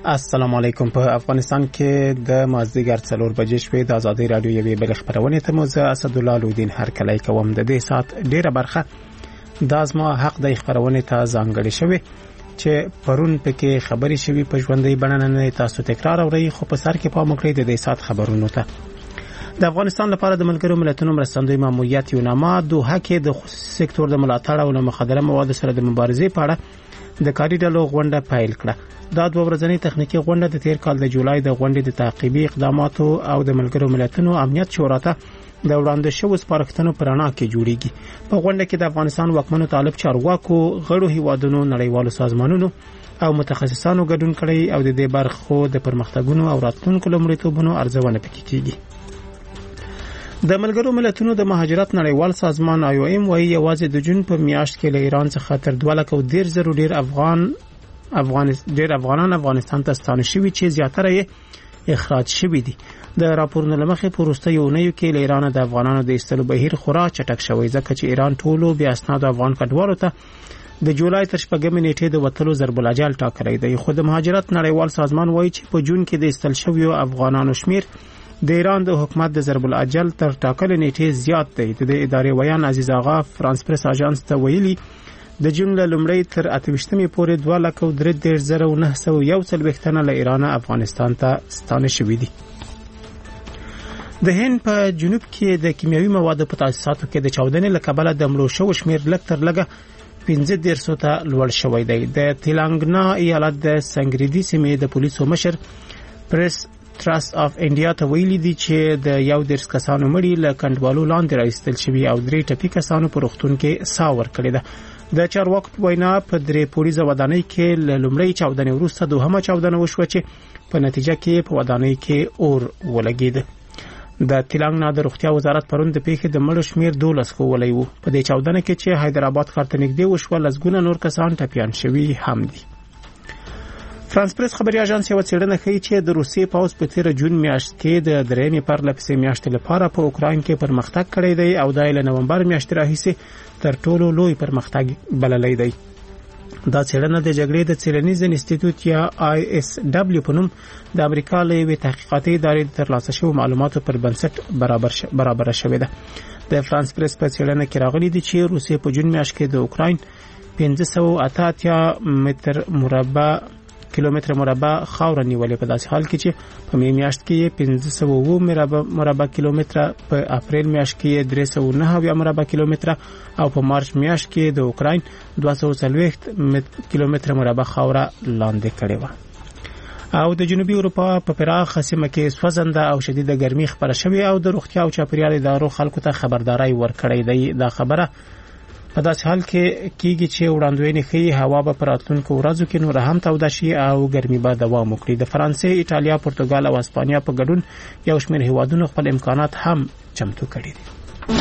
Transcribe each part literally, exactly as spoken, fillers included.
السلام علیکم. په افغانستان کې د مازدیګر څلور بجې شپې د ازادي رادیو یوې بل خبرونه ته موزه اسد الله لودین هر کله کوم د دې سات ډیره برخه د ازما حق د خبرونه ته ځانګړې شوی چې پرون پکې خبري شوی په ژوندۍ بڼه نه تاسو تکرار اورئ، خو په سر کې پام وکړئ د دې سات خبرونو ته. د افغانستان لپاره د ملګرو ملتونو مرستندوی ماموریت یوناما دوه کې د خصوصي سکتور د ملاتړ او مخدره موادو سره د مبارزې په اړه د کاري ډلو غونډه پیل کړه. دا دوه ورځنۍ تخنیکی غونډه د تیر کال د جولای د غونډې د تعقیبي اقداماتو او د ملګرو ملتونو امنیت شورا ته د وړاندې شوو سپارښتنو پر اړه کې جوړیږي. په غونډه کې د افغانستان واکمنو طالب چارواکو، غړو هیوادونو، نړیوالو سازمانونو او متخصصانو ګډون کړي او د دې برخو د پرمختګونو او راتلونکو لومړیتوبونو ارزونه پکې کیږي. د ملګرو ملتونو د مهاجرت نړیوال سازمان آی او ایم وايي یوازې د جون په میاشت کې له ایران څخه تر دوه لک او ډیر زره ډیر افغان افغانستان ډیر افغانان افغانستان ته ستانه شوي چې زیاتره یې اخراج شوي دي. د راپورونو لمخې په وروستیو اونیو کې له ایران د افغانانو د ایستلو بهیر خورا چټک شوی، ځکه چې ایران ټولو بیا اسناد افغان کډوالو ته د جولای تر شپږمې نیټې د وټلو ضرب الاجل ټاکلی دی. خو د مهاجرت نړیوال سازمان وايي چې په جون کې د ایستل شویو افغانانو شمیر د ایران د حکومت د ضرب الاجل تر ټاکلې نیټې زیات دی. د ادارې ویان عزیز آغا فرانس پریس اژانس ته ویلي د جون له لومړۍ تر اتهشتمې پورې دوه لک او درې دېرش زره او نهه سوه یو څلوېښت تنه له ایران افغانستان ته ستانه شوي دي. د هند په جنوب کې د کیمیاوي موادو په تاسیساتو کې د چاودنې له کبله د مړو شوو شمیر لږ تر لږه پنځه دېرش ته لوړ شوی دی. د تلنګانا ایالت د سنګریدي سیمې د پولیسو مشر پریس تراست اف انډیا ته ویلي دي چې د یو دېرش کسانو مړي له کنډوالو لاندې راایستل شوي او درې ټپي کسانو په روغتون کې ساه ورکړې ده. د چارواکو په وینا په درې پولیسو ودانۍ کې له لومړۍ چاودنې وروسته دوهمه چاودنه وشوه چې په نتیجه کې په ودانۍ کې اور ولګید. د تلنګانا د روغتیا وزارت پرون د پیښې د مړو شمیر دولس ښوولی وو. په دې چاودنه کې چې حیدرآباد ښار ته نږدې وشوه لسګونه نور کسان ټپیان شوي هم دي. فرانس پریس خبري اژانس یو څېړنه ښیي چې د روسیې پوځ په تیر جون میاشت کې د درېمې پرلپسې میاشتې لپاره په اوکراین کې پرمختګ کړی دی او دا له نومبر میاشتې راهیسې تر ټولو لوی پرمختګ بللی دی. دا څېړنه د جګړې د څېړنیز انسټیټیوټ یا آی اس ډبلیو په نوم د امریکا له یوې تحقیقاتي ادارې د ترلاسه شویو معلوماتو پر بنسټ برابر برابره شوې ده. د فرانس پریس په څېړنه کې راغلي دي چې روسیې په جون میاشت کې د اوکراین پنځه سوه اته اتیا متر مربع کیلومتر مربع خاور نیولې، په داسې حال کې چې په می میاشت کې پنځه سوه اووه مربع مربع کیلومتر، په اپریل میاشت کې درې سوه نهه اویا مربع کیلومتر او په مارچ میاشت کې د اوکراین دوه سوه څلوېښت کیلومتر مربع خاور لاندې کړې و. او د جنوبي اروپا په پراخه سیمه کې سوځنده او شدیده ګرمي خبره شوې او د روغتیا او چاپیریال ادارو خلکو ته خبرداري ورکړې ده. دا خبره په داسې حال کې کېږي چې وړاندوینې ښیي هوا به په راتلونکو ورځو کې نور هم توده شي او ګرمي به دوام وکړي. د فرانسې، ایټالیا، پرتګال او اسپانیا په ګډون یو شمېر هیوادونو خپل امکانات هم چمتو کړي دي.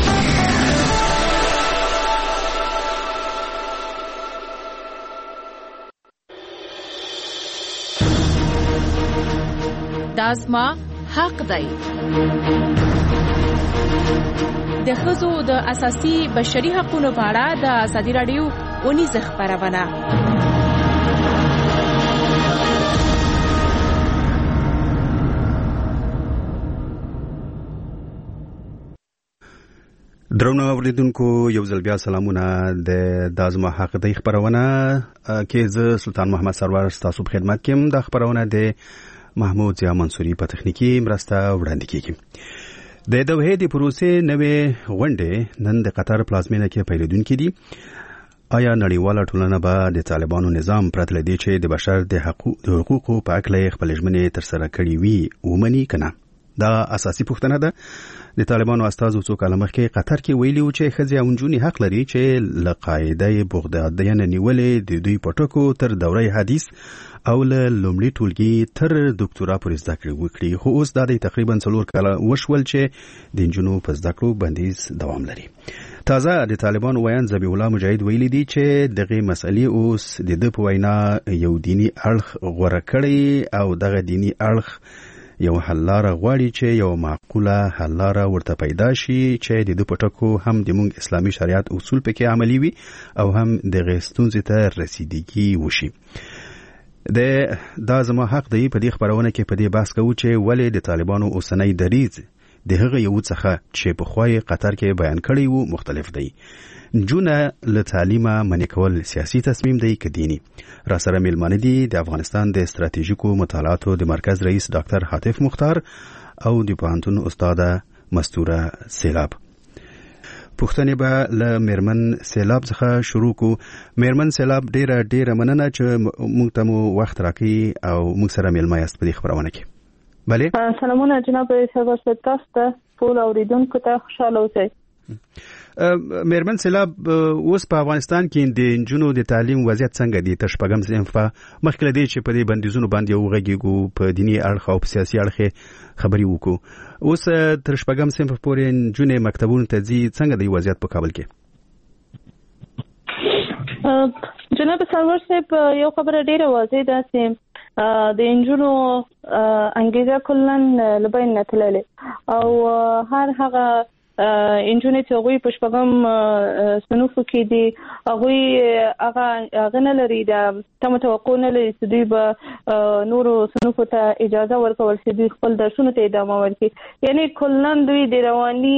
دا زما حق دی. د ښځو د اساسي بشري حقوقو په اړه د ازادي راډیو اونیزه خبرونه. درنو اوریدونکو، یو ځل بیا سلامونه. د دازما حق دی خبرونه کې زه سلطان محمد سرور تاسو په خدمت کې يم. د خبرونه د محمود ضیا منصوري په تخنیکی مرسته وړاندې کیږي. د دوحې د پروسې نوې غونډې نن د قطر پلازمینه کې پیلېدونکې دي. آیا نړیواله ټولنه به د طالبانو نظام پرته له دې چې د بشر د حقوقو په اړه خپل ژمنې ترسره کړې وي ومني که نه؟ دا اساسي پوښتنه ده. د طالبانو استازو څو کاله مخکې قطر کې ویلي و چې ښځې او نجونې حق لري چې له قاعده بغدادیانه نیولې د دوی په ټکو تر دوره حدیث او له لومړي ټولګي تر ډاکټرا پورې زده کړې وکړي. خو اوس دا د تقریبا څلور کاله وشول چې د نجونو په زده کړو بندیز دوام لري. تازه د طالبانو ویان ذبیح الله مجاهد ویلي دي چې دغه مسئلې اوس د د په وینا یو دینی اړخ غوړه کړي او دغه دینی اړخ یو حلاره غواړي چې یو معقوله حلاره ورته پیدا شي چې د دې پټکو هم د مونږ اسلامي شریعت اصول پکې عملي وي او هم د غستونځ ته رسیدګي وشي. د دا زما حق دی په دې خبرونه کې په دې بحث کوو چې ولې د طالبانو اوسنۍ دریځ د هغه یو څخه چې په خوای قطر کې بیان کړی وو مختلف دی. جونه له تعلیمه منع کول سیاسي تصمیم دی که دینی. را سره میلمانه دي د افغانستان د ستراتیژیکو مطالعاتو د مرکز رئیس ډاکټر حاتف مختار او د پوهنتون استاد مستوره سیلاب. پښتنې به له میرمن سیلاب څخه شروع کو. میرمن سیلاب ډیره ډیره مننه چې موږ ته مو وخت راکړي او موږ سره میلمه یاست په دې خبرونه کې. بله سلامونه جناب سرور تاسو ته ټول اوریدونکو ته خوشاله اوسئ. میرمن سیلاب اوس په افغانستان کې د نجونو د تعلیم وضعیت څنګه دی؟ تر شپږم صنف مخکې له دې چې په دې بندیزونو باندې وغږیږو په دیني اړخ او په سیاسي اړخ خبرې وکړو، اوس تر شپږم صنف پورې نجونې مکتبونو ته ځي، څنګه دی وضعیت په کابل کې؟ جناب سرور صاحب یو خبره ډیره واضح ده چې د نجونو انګیزه کلن لبین نه تللې او هر هغه انجونې چې هغوی په شپږم صنفو کې دي هغوی هغه هغه نه لري د تمه توقع نه لري چې دوی به نورو صنفو ته اجازه ورکول چې دوی خپل درسونو ته ادامه ورکړي. یعنی کلن دوی د رواني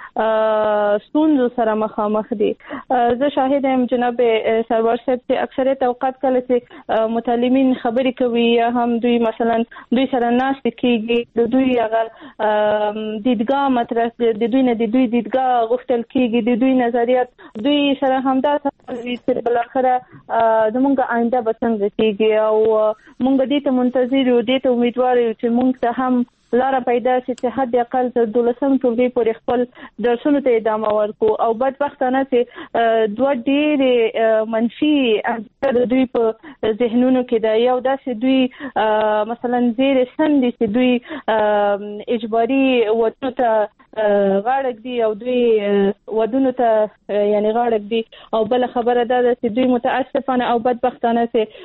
ستونزو سره مخامخ دي. زه شاهد یم جناب سرور صاحب چې اکثریت اوقات کله چې متعلمین خبرې کوي یا هم دوی مثلا دوی سره ناستې کېږي د دوی هغه دیدګاه مطرح د دوی نه د دوی دیدګاه غوښتل کېږي، د دوی نظریات دوی سره همدا وي چې بالاخره زموږ آینده به څنګه کېږي او موږ دې ته منتظر یو، دې ته امیدوار یو چې موږ ته هم لاره پیدا شي چې حد اقل تر دولسم ټولګي پورې خپل درسونو ته ادامه ورکړو. او بدبختانه چې دوه ډېرې منفي اثر دوی په ذهنونو کې ده. یو دا چې دوی مثلا زیر سن دي چې دوی اجباري ودونو ته غاړه ږدي او دوی ودونو ته یعنی غاړه ږدي، او بل خبره دا ده چې دوی متاسفانه او بدبختانه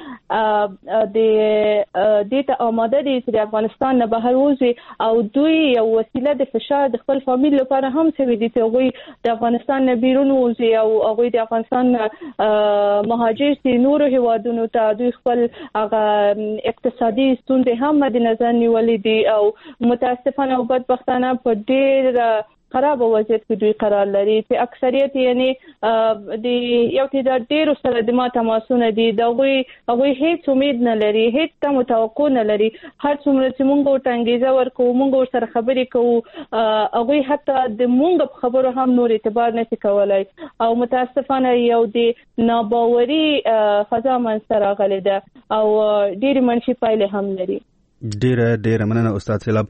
چې د دې ته آماده دي چې د افغانستان نه بهر وځي او دوی یو وسیله د فشار د خپل فامیل لپاره هم سوي دي چې هغوی د افغانستان نه بیرون وځي او هغوی د افغانستان مهاجر سي نورو هیوادونو ته. دوی خپل هغه اقتصادي ستونزې هم مد نظر نیولې دي او متاسفانه او بدبختانه په ډېر خراب وضعیت کې دوی قرار لري چې اکثریت یعنی د یو تعداد ډېرو سره د ما تماسونه دي، د هغوی هغوی هیڅ امید نه لري، هیڅ تم توقع نه لري. هر څومره چې موږ ورته انګیزه ورکوو، موږ ورسره خبرې کوو، هغوی حتی د موږ په خبرو هم نور اعتبار نشي کولی او متاسفانه یو د ناباوري فضا منځته راغلې ده او ډېرې منفي پایلې هم لري. ډیره ډیره مننه استاد سیلاب.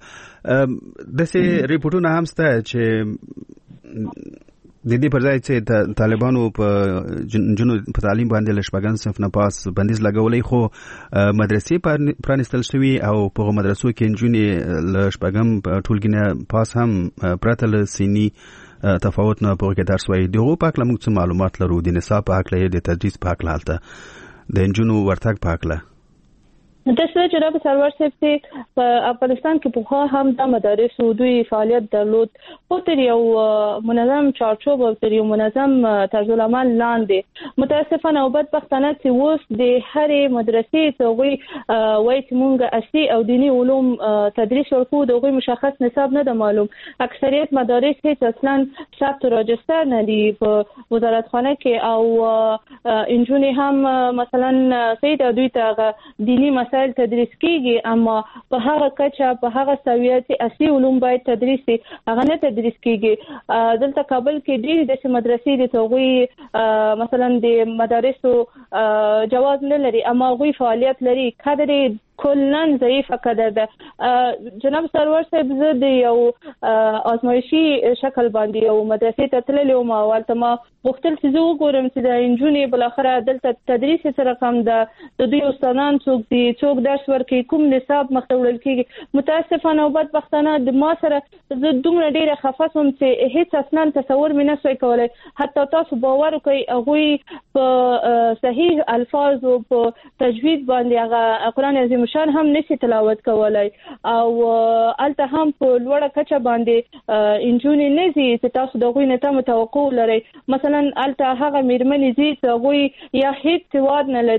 داسې ریپورټونه هم شته چې د دې پر ځای چې طالبانو په جنونو په تعلیم باندې له شپږم صنف نه پاس بندیز لګولی، خو مدرسې پرانیستل شوي او په مدرسو کې نجونې له شپږم ټولګي نه پاس هم پرته له سني تفاوت نه په هغه کې درس وایي. د هغو په هکله موږ څه معلومات لرو؟ د نصاب په هکله، د تدریس په هکله، هلته د نجونو ورتګ په هکله؟ داسې جناب سرور صاحب چې په افغانستان کې پخوا هم د مدارسو دوی فعالیت درلود، خو تر یو منظم چارچوب او تر یو منظم طرز العمل لاندې. متاسفانه او بدبختانه چې اوس د هرې مدرسې ته هغوی وایي چې موږ اصلي او دیني علوم تدریس ورکوو، د هغوی مشخص نصاب نه ده معلوم. اکثریت مدارس هیڅ اصلا ثبت راجستر نه دي په وزارتخانه کې او نجونې هم مثلا صحیح ده دوی ته دیني مسایل تدریس کیږي، اما په هغه کچه په هغه سویه چې اصلي علوم باید تدریس شي هغه نه تدریس کیږي. دلته کابل کې ډېرې داسې مدرسې دي چې هغوی مثلا د مدارسو جواز نه لري اما هغوی فعالیت لري، کادر کلن ضعیفه قدر ده. جناب سرور صاحب زه د یو آزمایشي شکل باندې یو مدرسې ته تللی وم او هلته ما غوښتل چې زه وګورم چې د نجونې بالاخره دلته تدریس څه رقم ده، د دوی استادان څوک دي، څوک درس ورکوي، کوم نصاب مخته وړل کېږي. متاسفانه او بدبختانه د ما سره زه دومره ډېره خفه شوم چې هیڅ اصلا تصور مې نه شوی کولی. حتی تاسو باور وکړئ هغوی په صحیح الفاظو په تجوید باندې هغه قرآن عظیم شان هم نشي تلاوت کولای او الته هم په لوړه کچه باندې انجونې نه زی چې تاسو د غوی نه تم توقع لرئ. مثلا الته هغه میرمنې زی چې غوی یا هیڅ سواد نه لري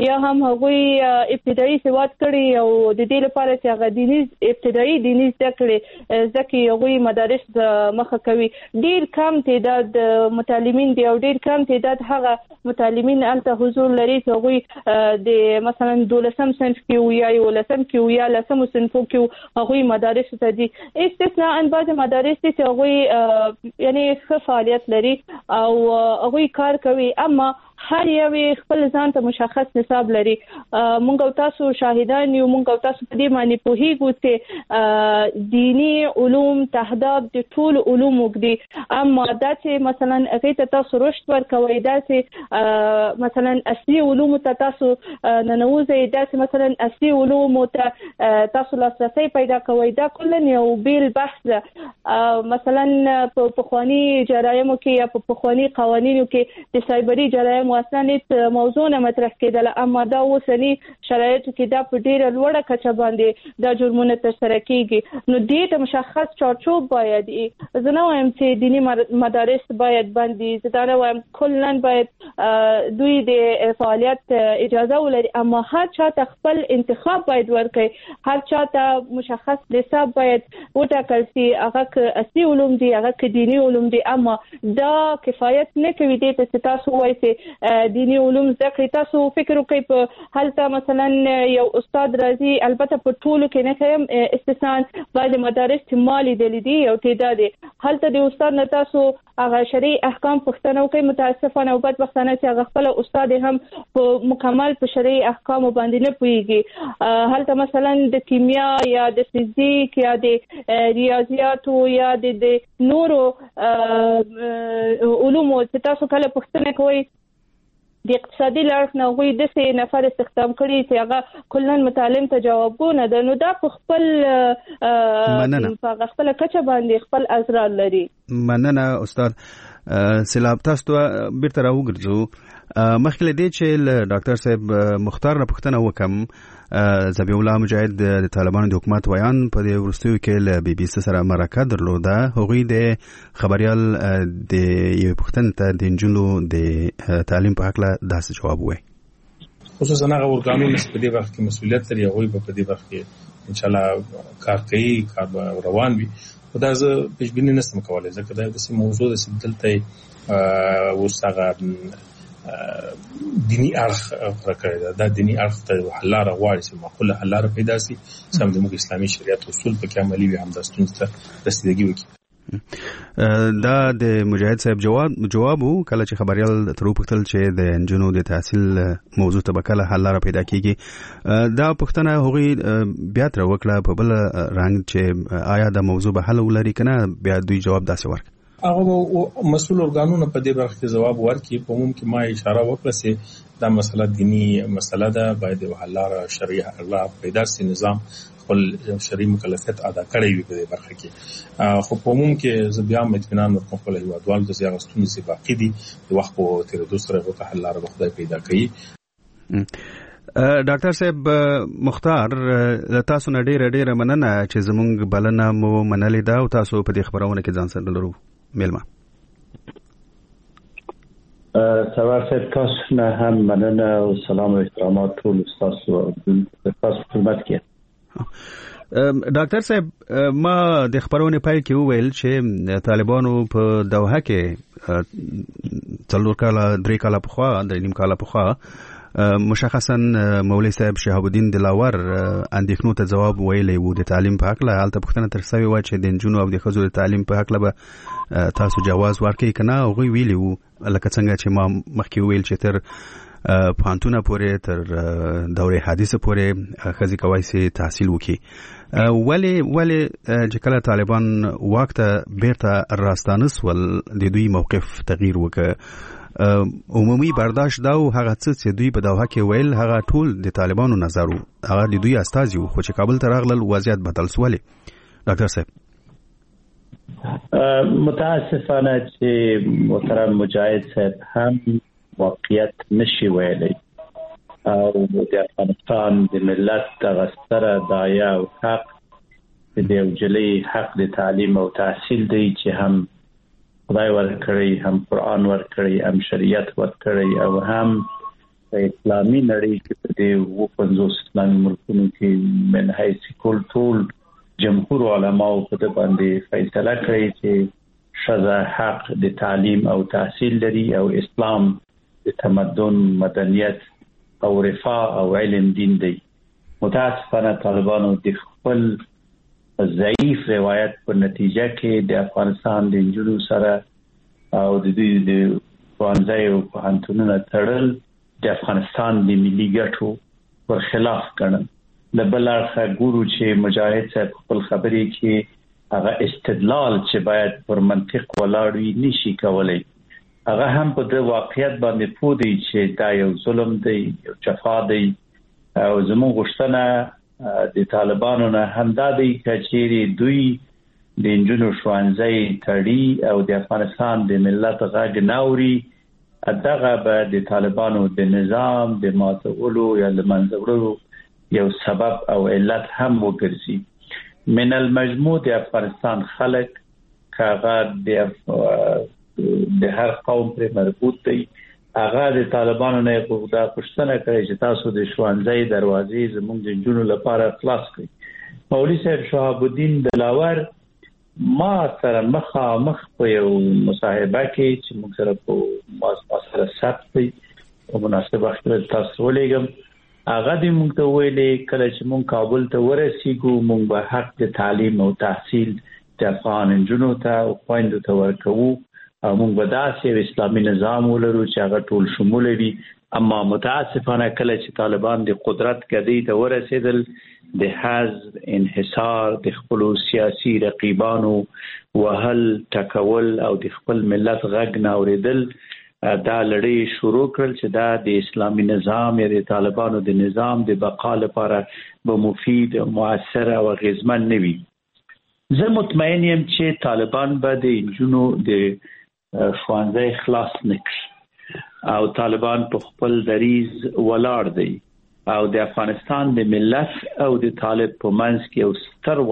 یا هم هغوی ابتدایي سواد کړي او د دې لپاره چې هغه دیني ابتدایي دیني زده کړې ځکه هغوی مدارس مخه کوي. ډیر کم تعداد متعلمین دی او ډیر کم تعداد هغه متعلمین الته حضور لري چې هغوی د مثلا دولسم صنف کې یا یولسم کې یا لسم صنفو کې هغوی مدارس ته دي. استثناء ان بعض مدارس دي چې هغوی یعنی ښه فعالیت لري او هغوی کار کوي، اما هر یو خپل ځان ته مشخص نصاب لري. مونږ او تاسو شاهدان یو، مونږ او تاسو په دې معنی پوهیږو چې دینی علوم تهداب د ټول علوم وګدي، اما دا چې مثلا هغه ته تاسو رشد ورکوي، دا چې مثلا اصلي علوم ته تاسو ننوځي، دا چې مثلا اصلي علوم ته تاسو لاسرسي پیدا کوي، دا کله یو بیل بحث ده. مثلا په پخوانی جرایم کې یا په پخوانی قوانینو کې د سایبری جرایم واسنه موضوع نه مطرح کېدل، اما دا اوسنی شرایطو کې دا په ډیره لوړه کچه باندې دا جرمونه ترسره کیږي. نو دې ته مشخص چارچوب باید زه نه وایم چې دینی مدارس باید بندي، زه دا نه وایم کلا باید دوی د فعالیت اجازه ولري، اما هر چاته خپل انتخاب باید ورکړي، هر چاته مشخص نصاب باید وټاکل شي، هغه اصلي علوم دي هغه دینی علوم دي، اما دا کفایت نه کوي دې ته تاسو وایي چې دینی علوم زده کړئ. تاسو فکر وکړئ په هلته مثلا یو استاد راځي، البته په ټولو کې نه کوم استثنا بعض مدارس چې مالی دلی دي او تعداد هلته د استاد نه تاسو هغه شرعي احکام پوښتنه وکړئ. متاسفانه او بدبختانه چې هغه خپل استاد هم په مکمل په شرعي احکام باندې نه پوهیږي. هلته مثلا د کیمیا یا د فزیک یا د ریاضیاتو یا د نورو علومو چې تاسو کله پوښتنه کوئ د اقتصادي لړخ نه غوي د سه نفر استخدام کړي چې هغه کلن متعلم ته جوابونه ده، نو دا په خپل په خپل کچه باندې خپل ازرار لري. مننه استاد. سلام تاسو ته بیرته راوګرځو. مخکې له دې چې ډاکټر صاحب مختار نه پوښتنه وکم، ذبیح الله مجاهد د طالبانو د حکومت ویان په دې وروستیو کې له بي بي سي سره مرکه درلوده. هغوی د خبريال د یو پوښتنې ته د انجونو د تعلیم په حق له داسې جواب وایي. خصوصا هغه ورګانونه چې په دې وخت کې مسؤلیت لري، هغوی په دې وخت کې ان شاء الله کار کوي، کار روان وي. خو دا زه پېژبیني نشم کولی ځکه دا داسې موضوع ده چې دلته اوس هغه دینی اړخ راکړی ده. دا دینی اړخ ته حل لاره غواړي چې معقوله حل لاره پیدا شي، سم زموږ اسلامي شریعت اصول پکې عملي وي، هم د ستونزې ته رسیدګي وکړي. دا د مجاهد صاحب جواب جواب وو کله چې خبريال تر وپوښتل چې د انجونو د تحصیل موضوع ته کله حل لاره پیدا کیږي. دا پوښتنه هغوی بیا تر وکړه په بل رنګ چې آیا د موضوع به حل ولري کنه، بیا دوی جواب داسې ورکړ. هغه مسؤل ارګانونه په دې برخه کې جواب ورکړي. په عموم کې ما اشاره وکړه چې دا مسله دینی مسله ده، باید یو حل لاره شرعي حل پیدا شي، نظام خپل شرعي مکلفیت ادا کړی وي په دې برخه کې. خو په عموم کې زه بیا هم اطمینان ورکوم خپل هیوادوالو ته چې هغه ستونزې باقي دي، د وخت په تېرېدو سره هغه حل لاره به خدای پیدا کوي. ډاکټر صاحب مختار، له تاسو نه ډېره ډېره مننه چې زموږ بلنه مو منلې ده او تاسو په دې خبرونه کې ځان سره لرو. میلمه سوار صاحب تاسو نه هم مننه او سلام و احترامات ټول تاسو تاسو خدمت کې. ډاکټر صاحب ما د خبرونه پای کې وویل چې طالبانو په دوحه کې څلور کاله درې کاله پخوا د نیم کاله پخوا مشخصا مولوی صاحب شهاب الدین دلاور اندېښنو ته جواب ویلی وو د تعلیم په حق له. هلته پوښتنه تر سوې وه چې د نجونو او د ښځو د تعلیم په حق له به تاسو جواز ورکوئ که نه. هغوی ویلي وو لکه څنګه چې ما مخکې وویل چې تر پوهنتونه پورې تر دورې حدیثه پورې ښځې کولی سي تحصیل وکړي. ولې ولې چې کله طالبان واک ته بیرته راستانه سول د دوی موقف تغییر وکړ؟ عمومي برداشت دا او هغه څه چې دوی په دوحه کې ویل هغه ټول د طالبانو نظر وو، هغه د دوی استازي وو، خو چې کابل ته راغلل وضعیت بدل سول. ډاکټر صاحب متاسفانه چې محترم مجاهد صاحب هم واقعیت نشي ویلی او د افغانستان د ملت دغه ستره داعیه او حق د یو جلي حق د تعلیم او تحصیل دی چې هم خدای ورکړی، هم قرآن ورکړی، هم شریعت ورکړی او هم په اسلامي نړۍ کې په دې و پنځوس اسلامي ملکونو کې من حیث کل ټول جمهور علماء په دې باندې فیصله کړې چې ښځه حق د تعلیم او تحصیل لري او اسلام د تمدن مدنیت او رفاه او علم دین دی. متاسفانه طالبانو د خپل ضعیف روایت په نتیجه کې د افغانستان د انجونو سره او د دوی د ښوونځي او پوهنتونونو تړل د افغانستان د ملي ګټو پر خلاف ګڼل. له بل اړخه ګورو چې مجاهد صاحب خپل خبرې کې هغه استدلال چې باید پر منطق ولاړ وي نشي کولای. هغه هم په د واقعیت باندې پوه دی چې دا یو ظلم دی، یو جفا دی او زموږ غوښتنه د طالبانو نه همدا دی چې چیرې دوی د انجونو ښوونځي تړي او د افغانستان د ملت غږ ناوري، دغه به د طالبانو د نظام د ماتولو یا د منځه وړلو یو سبب او علت هم وګرځي. من المجموع د افغانستان خلک کاغه د هر قوم پر مربوط دی، هغه د طالبانو نه غوښتنه پښتنه کوي چې تاسو د ښوونځي دروازې زموږ د جنونو لپاره خلاص کړئ. مولوی صاحب شهاب الدین دلاور ما سره مخامخ په یو مصاحبه کې چې موږ سره په ماسره ثبت دی په مناسبه وخت تاسو ولېږم، هغه دې موږ ته ویلې کله چې موږ کابل ته ورسېږو موږ به حق د تعلیم او تحصیل د افغان جنونو ته او خویندو ته ورکوو او موږ به داسې اسلامي نظام ولرو چې هغه ټول شمول وي. اما متاسفانه کله چې طالبان د قدرت ګدۍ ته ورسېدل، د حزب انحصار، د خپل سیاسي رقیبانو وهل ټکول او د خپل ملت غږ نه اورېدل، دا لړۍ شروع کړل چې دا د اسلامي نظام یا د طالبانو د نظام د بقا لپاره به مفید، مؤثر او اغیزمن نه وي. زه مطمئن یم چې طالبان به د انجونو د ښوونځي خلاص نکړي او طالبان په خپل دریز ولاړ دی او د افغانستان د ملت او د طالب په منځ کې یو ستر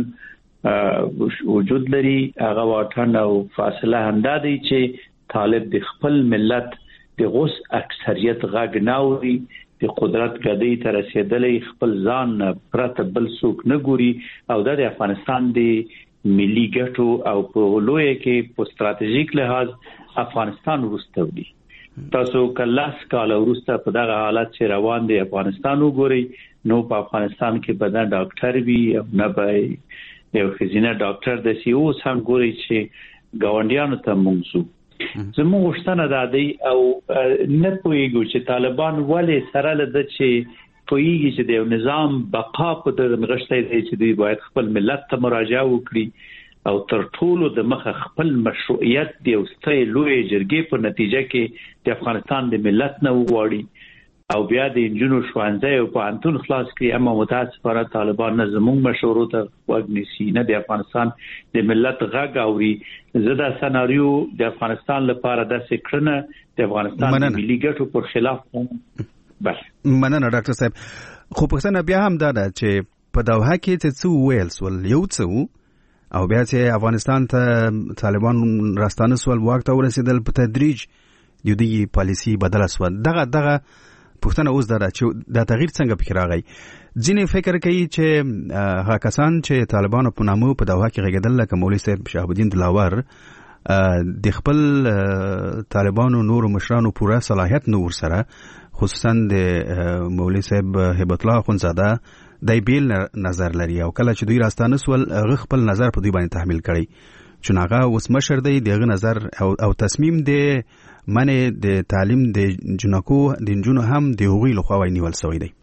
واټن وجود لري. هغه واټن او فاصله همدا دی چې طالب د خپل ملت د غوس اکثریت غږ نه اوري، د قدرت ګدۍ ته رسېدلی خپل ځان نه پرته بل څوک نه ګوري او دا د افغانستان د ملي ګټو او په لویه کې په ستراتیژیک لحاظ افغانستان وروسته وي. تاسو کلاس کال وروسته په دغه حالت چې روان دی افغانستان وګورئ، نو په افغانستان کې به نه ډاکټر وي او نه به یو ښځینه ډاکټر د سی اوس هم ګورئ چې ګاونډیانو ته موږ ځو. زموږ غوښتنه دا دی او نه پوهېږو چې طالبان ولې سره له ده چې پوهېږي چې د یو نظام بقا په دغه نغښتی دی چې دوی باید خپل ملت ته مراجعه وکړي او تر ټولو د مخه خپل مشروعیت د یو سترې لویې جرګې په نتیجه کې د افغانستان د ملت نه وغواړي او بیا د انجونو ښوونځی او پوهنتون خلاص کړي. اما متاسفانه طالبان نه زموږ مشورو ته غوږ نیسي، نه د افغانستان د ملت غږ اوري. زه دا سناریو د افغانستان لپاره داسې کړنه د افغانستان د ملي ګټو پر خلاف هم بله. مننه ډاکټر صاحب. خو پښتنه بیا هم دا ده چې په دوحه کې چې څه وویل سول یو څه او بیا چې افغانستان ته طالبان راستانه سول واک ته ورسېدل په تدریج د دوی پالیسي بدله سول. دغه دغه پښتنه اوس دا چې دا تغییر څنګه پکې راغی؟ ځینې فکر کوي چې هغه کسان چې طالبانو په نامه په دوحه کې غږېدل لکه مولوي صاحب شهاب الدین دلاور د خپل طالبانو نور مشرانو پوره صلاحیت نور سره، خصوصا د مولوي صاحب هیبت الله اخوندزاده د بیل نظر لري او کله چې دوی راستانه سول هغه خپل نظر په دوی باندې تحمیل کړي چې هغه اوس مشر دی، دغه نظر او, او تصمیم دی منه د تعلیم د جنکو د جنونو هم د هغوی لخوا نیول شوی دی.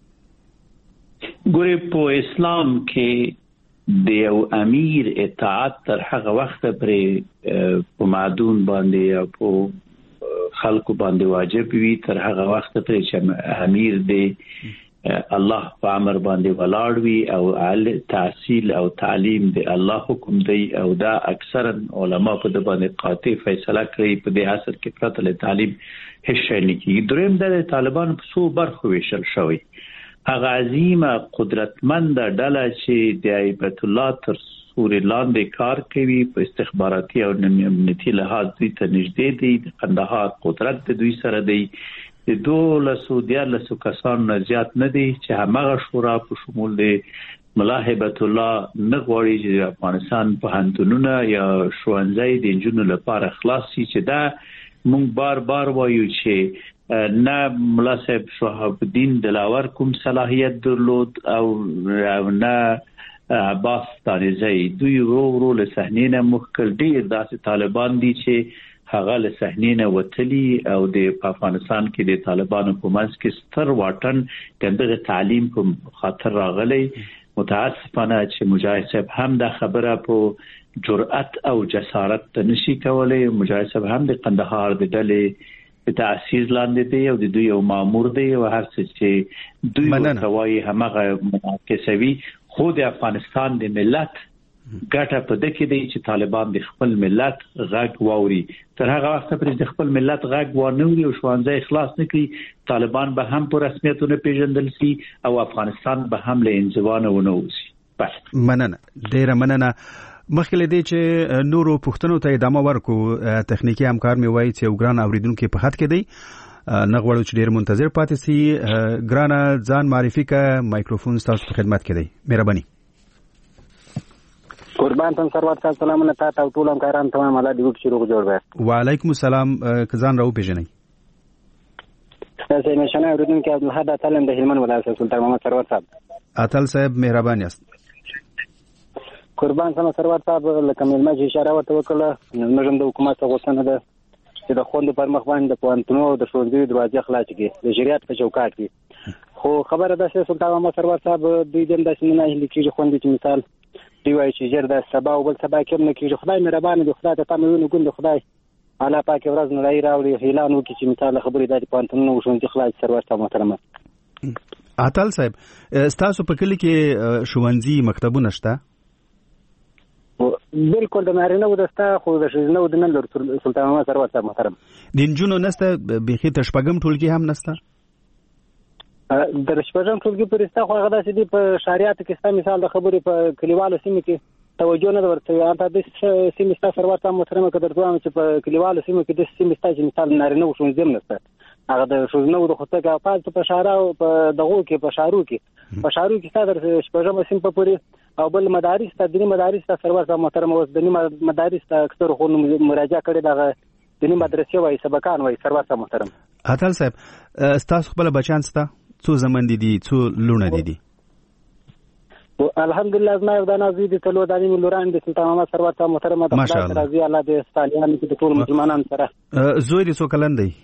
ګورې په اسلام کې د یو امیر اطاعت تر هغه وخت پرې په معدون باندې او په خلکو باندې واجب وي تر هغه وخت پرې چې امیر دی الله په امر باندې ولاړ وي او تحصیل او تعلیم د الله حکم دی او دا اکثرا علما په د باندې قاطع فیصله کوي په دې اصل کې پرته له تعلیم هیڅ شی نه کیږي. دریم د طالبان په څو برخو ویشل شوی. هغه عظیمه قدرتمند ډله چې د هیبت الله تر سوري لاندې کار کوي په استخباراتي او امنیتي لحاظ دوی ته نږدې دی، د قندهار قدرت د دوی سره دی، د دولسو دیارلسو کسانو نه زیات نه دي چې همغه شورا په شمول د ملا هیبت الله نه غواړي چې افغانستان په هندونونه یا ښوونځي د انجونو لپاره خلاص شي، چې دا مونږ بار بار وایو چې نه ملا صاحب شهاب الدین دلاور کوم صلاحیت درلود او نه عباس تانیزی. دوی ورو ورو له صحنې نه مخکل ډیر داسې طالبان دي چې هغه له صحنې نه وتلي او د افغانستان کې د طالبانو په منځ کې ستر واټن د تعلیم په خاطر راغلی. متاسفانه چې مجاهد صاحب هم دا خبره په جرأت او جسارت ته نشي کولای. مجاهد صاحب هم د قندهار د ډلې په تاسیس لاندې دی او د دوی یو مامور دی او هر څه چې دوی ورتوي همغه مناقصوي، خو د افغانستان د ملت ګټه په دې کې دی چې طالبان د خپل ملت غږ واوري. تر هغه وخت پورې د خپل ملت غږ وانوري او ښوونځي خلاص نکړي، طالبان به هم په رسمیتونه پیژندل شي او افغانستان به هم له انزوا نه ونوځي. بس مننه، ډیره مننه. مخکې دې چې نورو پښتنو ته ادامه ورکو، تخنیکی همکار مې وایي چې وګران اوریدونکو په خط کې دی، نه غواړو چې ډیر منتظر پاتې سي. ګرانه ځان معرفي کا، مایکروفون تاسو په خدمت کې دی، مهرباني. قربان تم سروت کا سلامونه تاسو او ټول همکاران تمام الله دې وکړي روغ جوړ وي. وعلیکم السلام. کزان راو پیژنئ؟ تاسو یې نشانه اوریدونکو عبدالحد اتل د هلمند ولایت سلطان محمد سروت صاحب. اتل صاحب مهرباني است. قربان تم سروت صاحب لکه ملما چې اشاره ورته وکړه، موږ د حکومت غوښتنه ده چې د خوند پر مخ باندې د پوهنتونو د ښوونځیو دروازې خلاص کړي د شریعت په چوکاټ کې. خو خبره ده چې سلطان محمد سروت صاحب دوی دم داسې نه هلي کېږي خوند چې مثال دی وایي چې جر د سبا او بل سبا کې نه کېږي. خدای مهربان دی، خدای ته تمنونه ګوند خدای الله پاک ورځ نه لای راوړي اعلان وکړي چې مثال خبرې د پوهنتونونو او ښوونځي خلاص سروت صاحب محترمه. اتل صاحب تاسو په کلی کې ښوونځي مکتبونه شته؟ بالکل د نارینه و دسته خو د ښځینه و د نن لور سلطان محمد سروت صاحب محترم. د نجونو نسته بیخي تر شپږم ټولګي هم نسته؟ د شپږم ټولګي پورې ستا خو هغه داسې دي په شریعت کې ستا مثال د خبرې په کلیوالو سیمو کې توجه نه ورته انته د سیمې ستا سروت صاحب محترمه که درته وایم چې په کلیوالو سیمو کې د سیمې ستا چې مثال نارینه و ښوونځي هم نسته، هغه د ښځینه و د خو څه پالته په شاره او په دغو کې په شارو کې په شارو کې ستا د شپږم سیم په پورې او بل مدارس ته دیني مدارس ته سروت صاحب محترمه اوس دیني مدارس ته اکثر خو مراجعه کړې دغه دیني مدرسې وایي سبقان وایي سروت صاحب محترم. اتل صاحب ستاسو خپل بچیان ستا څو زمن دي دي څو لونه دي دي؟ الحمدلله زما یو دانه زوی دي تلو دانې مې لوران دي سلطان محمد سروت صاحب محترمه د خدای راضي الله دې ستالیانو کې د ټول مسلمانانو سره. زوی دې څو کلن دی؟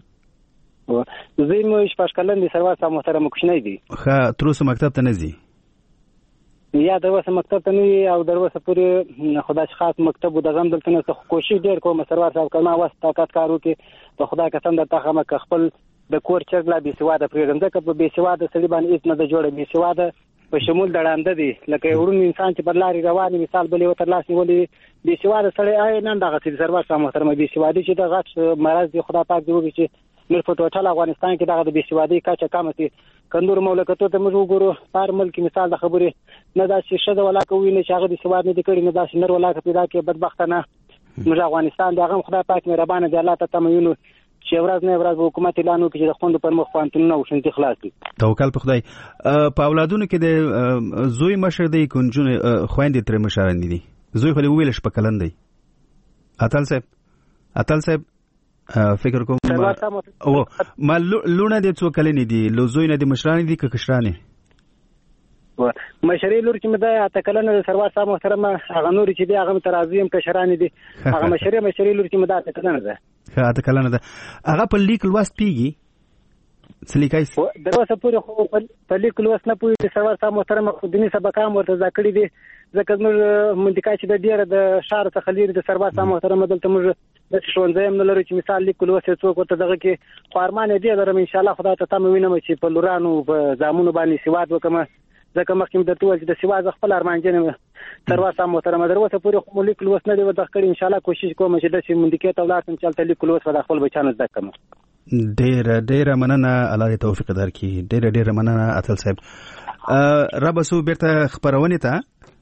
زوی مې شپږ کلن دی سروت صاحب محترمه، کوچنی دی. ښه تر اوسه مکتب ته نه ځي؟ یا در اوسه مکتب ته نه وي او در اوسه پورې خدای خاص مکتب و دغه هم دلته نه کوشش ډېر کوم سروت صاحب که ما وس طاقت کار وکړي د خدای قسم درته ښیم که خپل د کور چرګ لا بېسواده پرېږدم، ځکه په بېسواده سړي باندې هېڅ نه ده جوړه. بېسواده په شمول د ړانده دی، لکه یو ړوند انسان چې پر لارې روان وي مثال بل یې ورته لاس نیولې بېسواده سړی آی نن دغسې د سروت صاحب محترمه بېسوادي چې د غټ مرض دی خدای پاک دې وکړي چې موږ په ټوټل افغانستان کې دغه د بېسوادۍ کچه کمه شي. که نورو مملکتو ته موږ وګورو په هر ملک مثال د خبرې نه داسې ښځه ولاکه وویني چې هغه بېسواد نه دي کړي، نه داسې نر ولاکه پیدا کړي بدبخته نه. موږ افغانستان د هغه هم خدای پاک مهربانه دی، الله ته تمه وینو چې ورځ نه ورځ حکومت اعلان وکړي چې د خوندو پر مخ پوهنتونونه او ښوونځي خلاص کړي. توکل په خدای. په اولادونو کې د زوی مشر دی که نجونې خویندې ترې مشرانې دي؟ زوی خو دې وویل شپږ کلن دی. اتل صاحب اتل صاحب فکر کوم او ما لونه دې څو کلنې دي؟ لو زوی نه دې مشرانې دي که کشرانې؟ مشرې لور چې مې ده اته کلنه د سروت صاحب محترمه، هغه نورې چې دي هغه مې ترازوي هم کشرانې دي. هغه مشرې مشرې لور چې مې ده اته کلنه ده. ښه اته کلنه ده. هغه په لیک لوست پیږي؟ څه لیکای شي؟ در اوسه پورې خو په لیک لوست نه پوهېږي سروت صاحب محترمه، خو دیني سبقان ورته زده کړي دي، ځکه زموږ منطقه چې د ډېره د ښار څخه لرې د سروت صاحب محترمه دلته موږ داسې ښوونځی هم نه لرو چې مثال لیک لوست یې څوک ورته دغه کې. خو ارمان یې دې لرم انشاءالله خدای ته تمه وینم چې په لورانو په زامنو باندې سواد وکړم، ځکه مخکې مې درته وویل چې د سواد خپل ارمانجن یم سروت صاحب محترمه. در اوسه پورې خو مو لیک لوست نه دی ورته کړی، انشاءالله کوشش کوم چې داسې منطقې ته ولاړ شم چې هلته لیک لوست به د خپل بچیانو زده کړم. ډېره ډېره مننه، الله دې توفیق درکړي. ډېره ډېره مننه اتل صاحب. رابسو بیرته خپرونې ته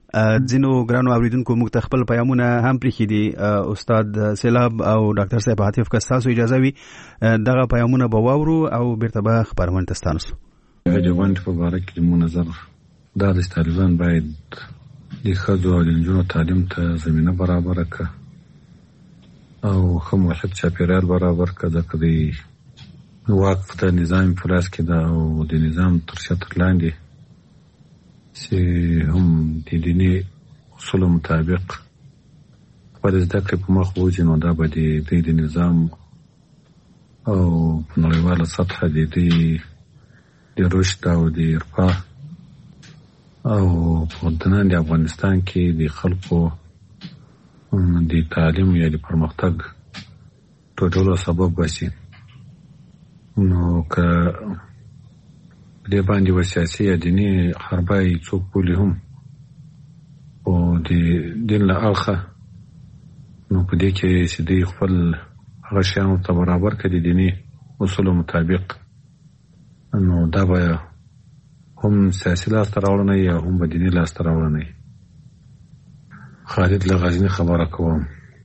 ځینو ګرانو اوریدونکو موږ ته خپل پیغامونه هم پرېښي دي. استاد سیلاب او ډاکټر صاحب عاطف که ستاسو اجازه وي دغه پیغامونه به واورو او بیرته به خپرونه ته ستانسو. د غونډې په باره کې مو نظر دا د طالبان باید د ښځو او د نجونو تعلیم ته زمینه برابره کړه او ښه محیط چاپېریال برابر کړه، ځکه د واک د نظام په لاس کې ده او د نظام تر شتر لاندې چې هم د دیني اصولو مطابق خپل زده کړې په مخ وځي، نو دا به د دوی د نظام او په نړیواله سطحه د دوی د رشد او د ارفاه او په دننه د افغانستان کې د خلکو د تعلیم یا د پرمختګ ټولو سبب بشي. نو که دې باندې و سیاسي یا دیني حربای څوک بولي هم او د دین له اړخه، نو په دې کې چې دوی خپل هغه شیانو ته برابر کړي د دیني اصولو مطابق، نو دا به هم سیاسي لاسته راوړنه یا هم به دیني لاسته راوړنه. خالد له غزني خبره کوم.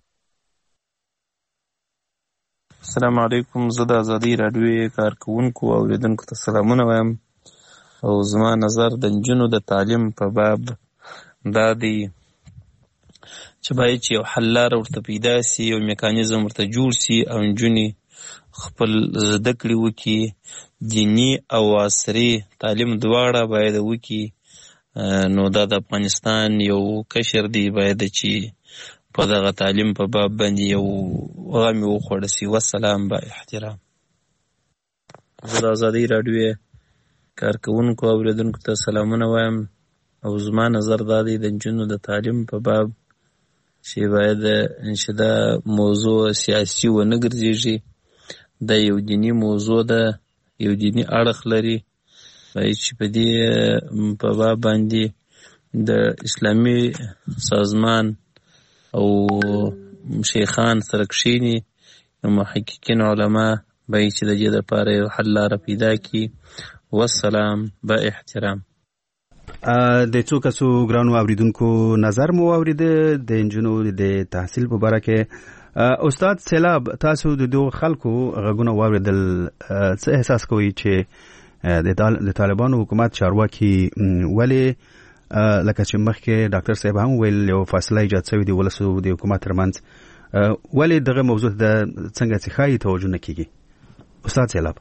السلام علیکم. زه د ازادي راډیو کارکونکو او اوریدونکو ته سلامونه وایم او زما نظر د نجونو د تعلیم په باب دا دی چې باید چې یو حل لاره ورته پیدا سي، یو میکانیزم ورته جوړ سي او نجونې خپل زده کړې وکړي، دیني او عصري تعلیم دواړه باید وکړي. نو دا د افغانستان یو کشر دی باید چې په دغه تعلیم په باب باندې یو غم وخوړ سي. والسلام با احترام. زه د ازادي راډیو کارکونکو او اوریدونکو ته سلامونه وایم او زما نظر دا دی د نجونو د تعلیم په باب چې باید چې دا موضوع سیاسي ونه ګرځېږي، دا یو دیني موضوع ده، یو دیني اړخ لري، باید چې په دې په باب باندې د اسلامي سازمان او شیخان سره کښېني، محققین علما باید چې د دې دپاره یو حل لاره پیدا کړي. والسلام با احترام. د څو کسو ګرانو اوریدونکو نظر مو اوریده د انجونو د تحصیل په باره کې. استاد سیلاب، تاسو د دوه خلکو غږونه واوریدل، څه احساس کوئ چې د طالبانو حکومت چارواکي ولې لکه چې مخکې ډاکټر صاحب هم ویل یو فاصله ایجاد شوې د ولسو د حکومت ترمنځ، ولې دغه موضوع ته څنګه چې ښایي توجه نه کیږي؟ استاد سیلاب.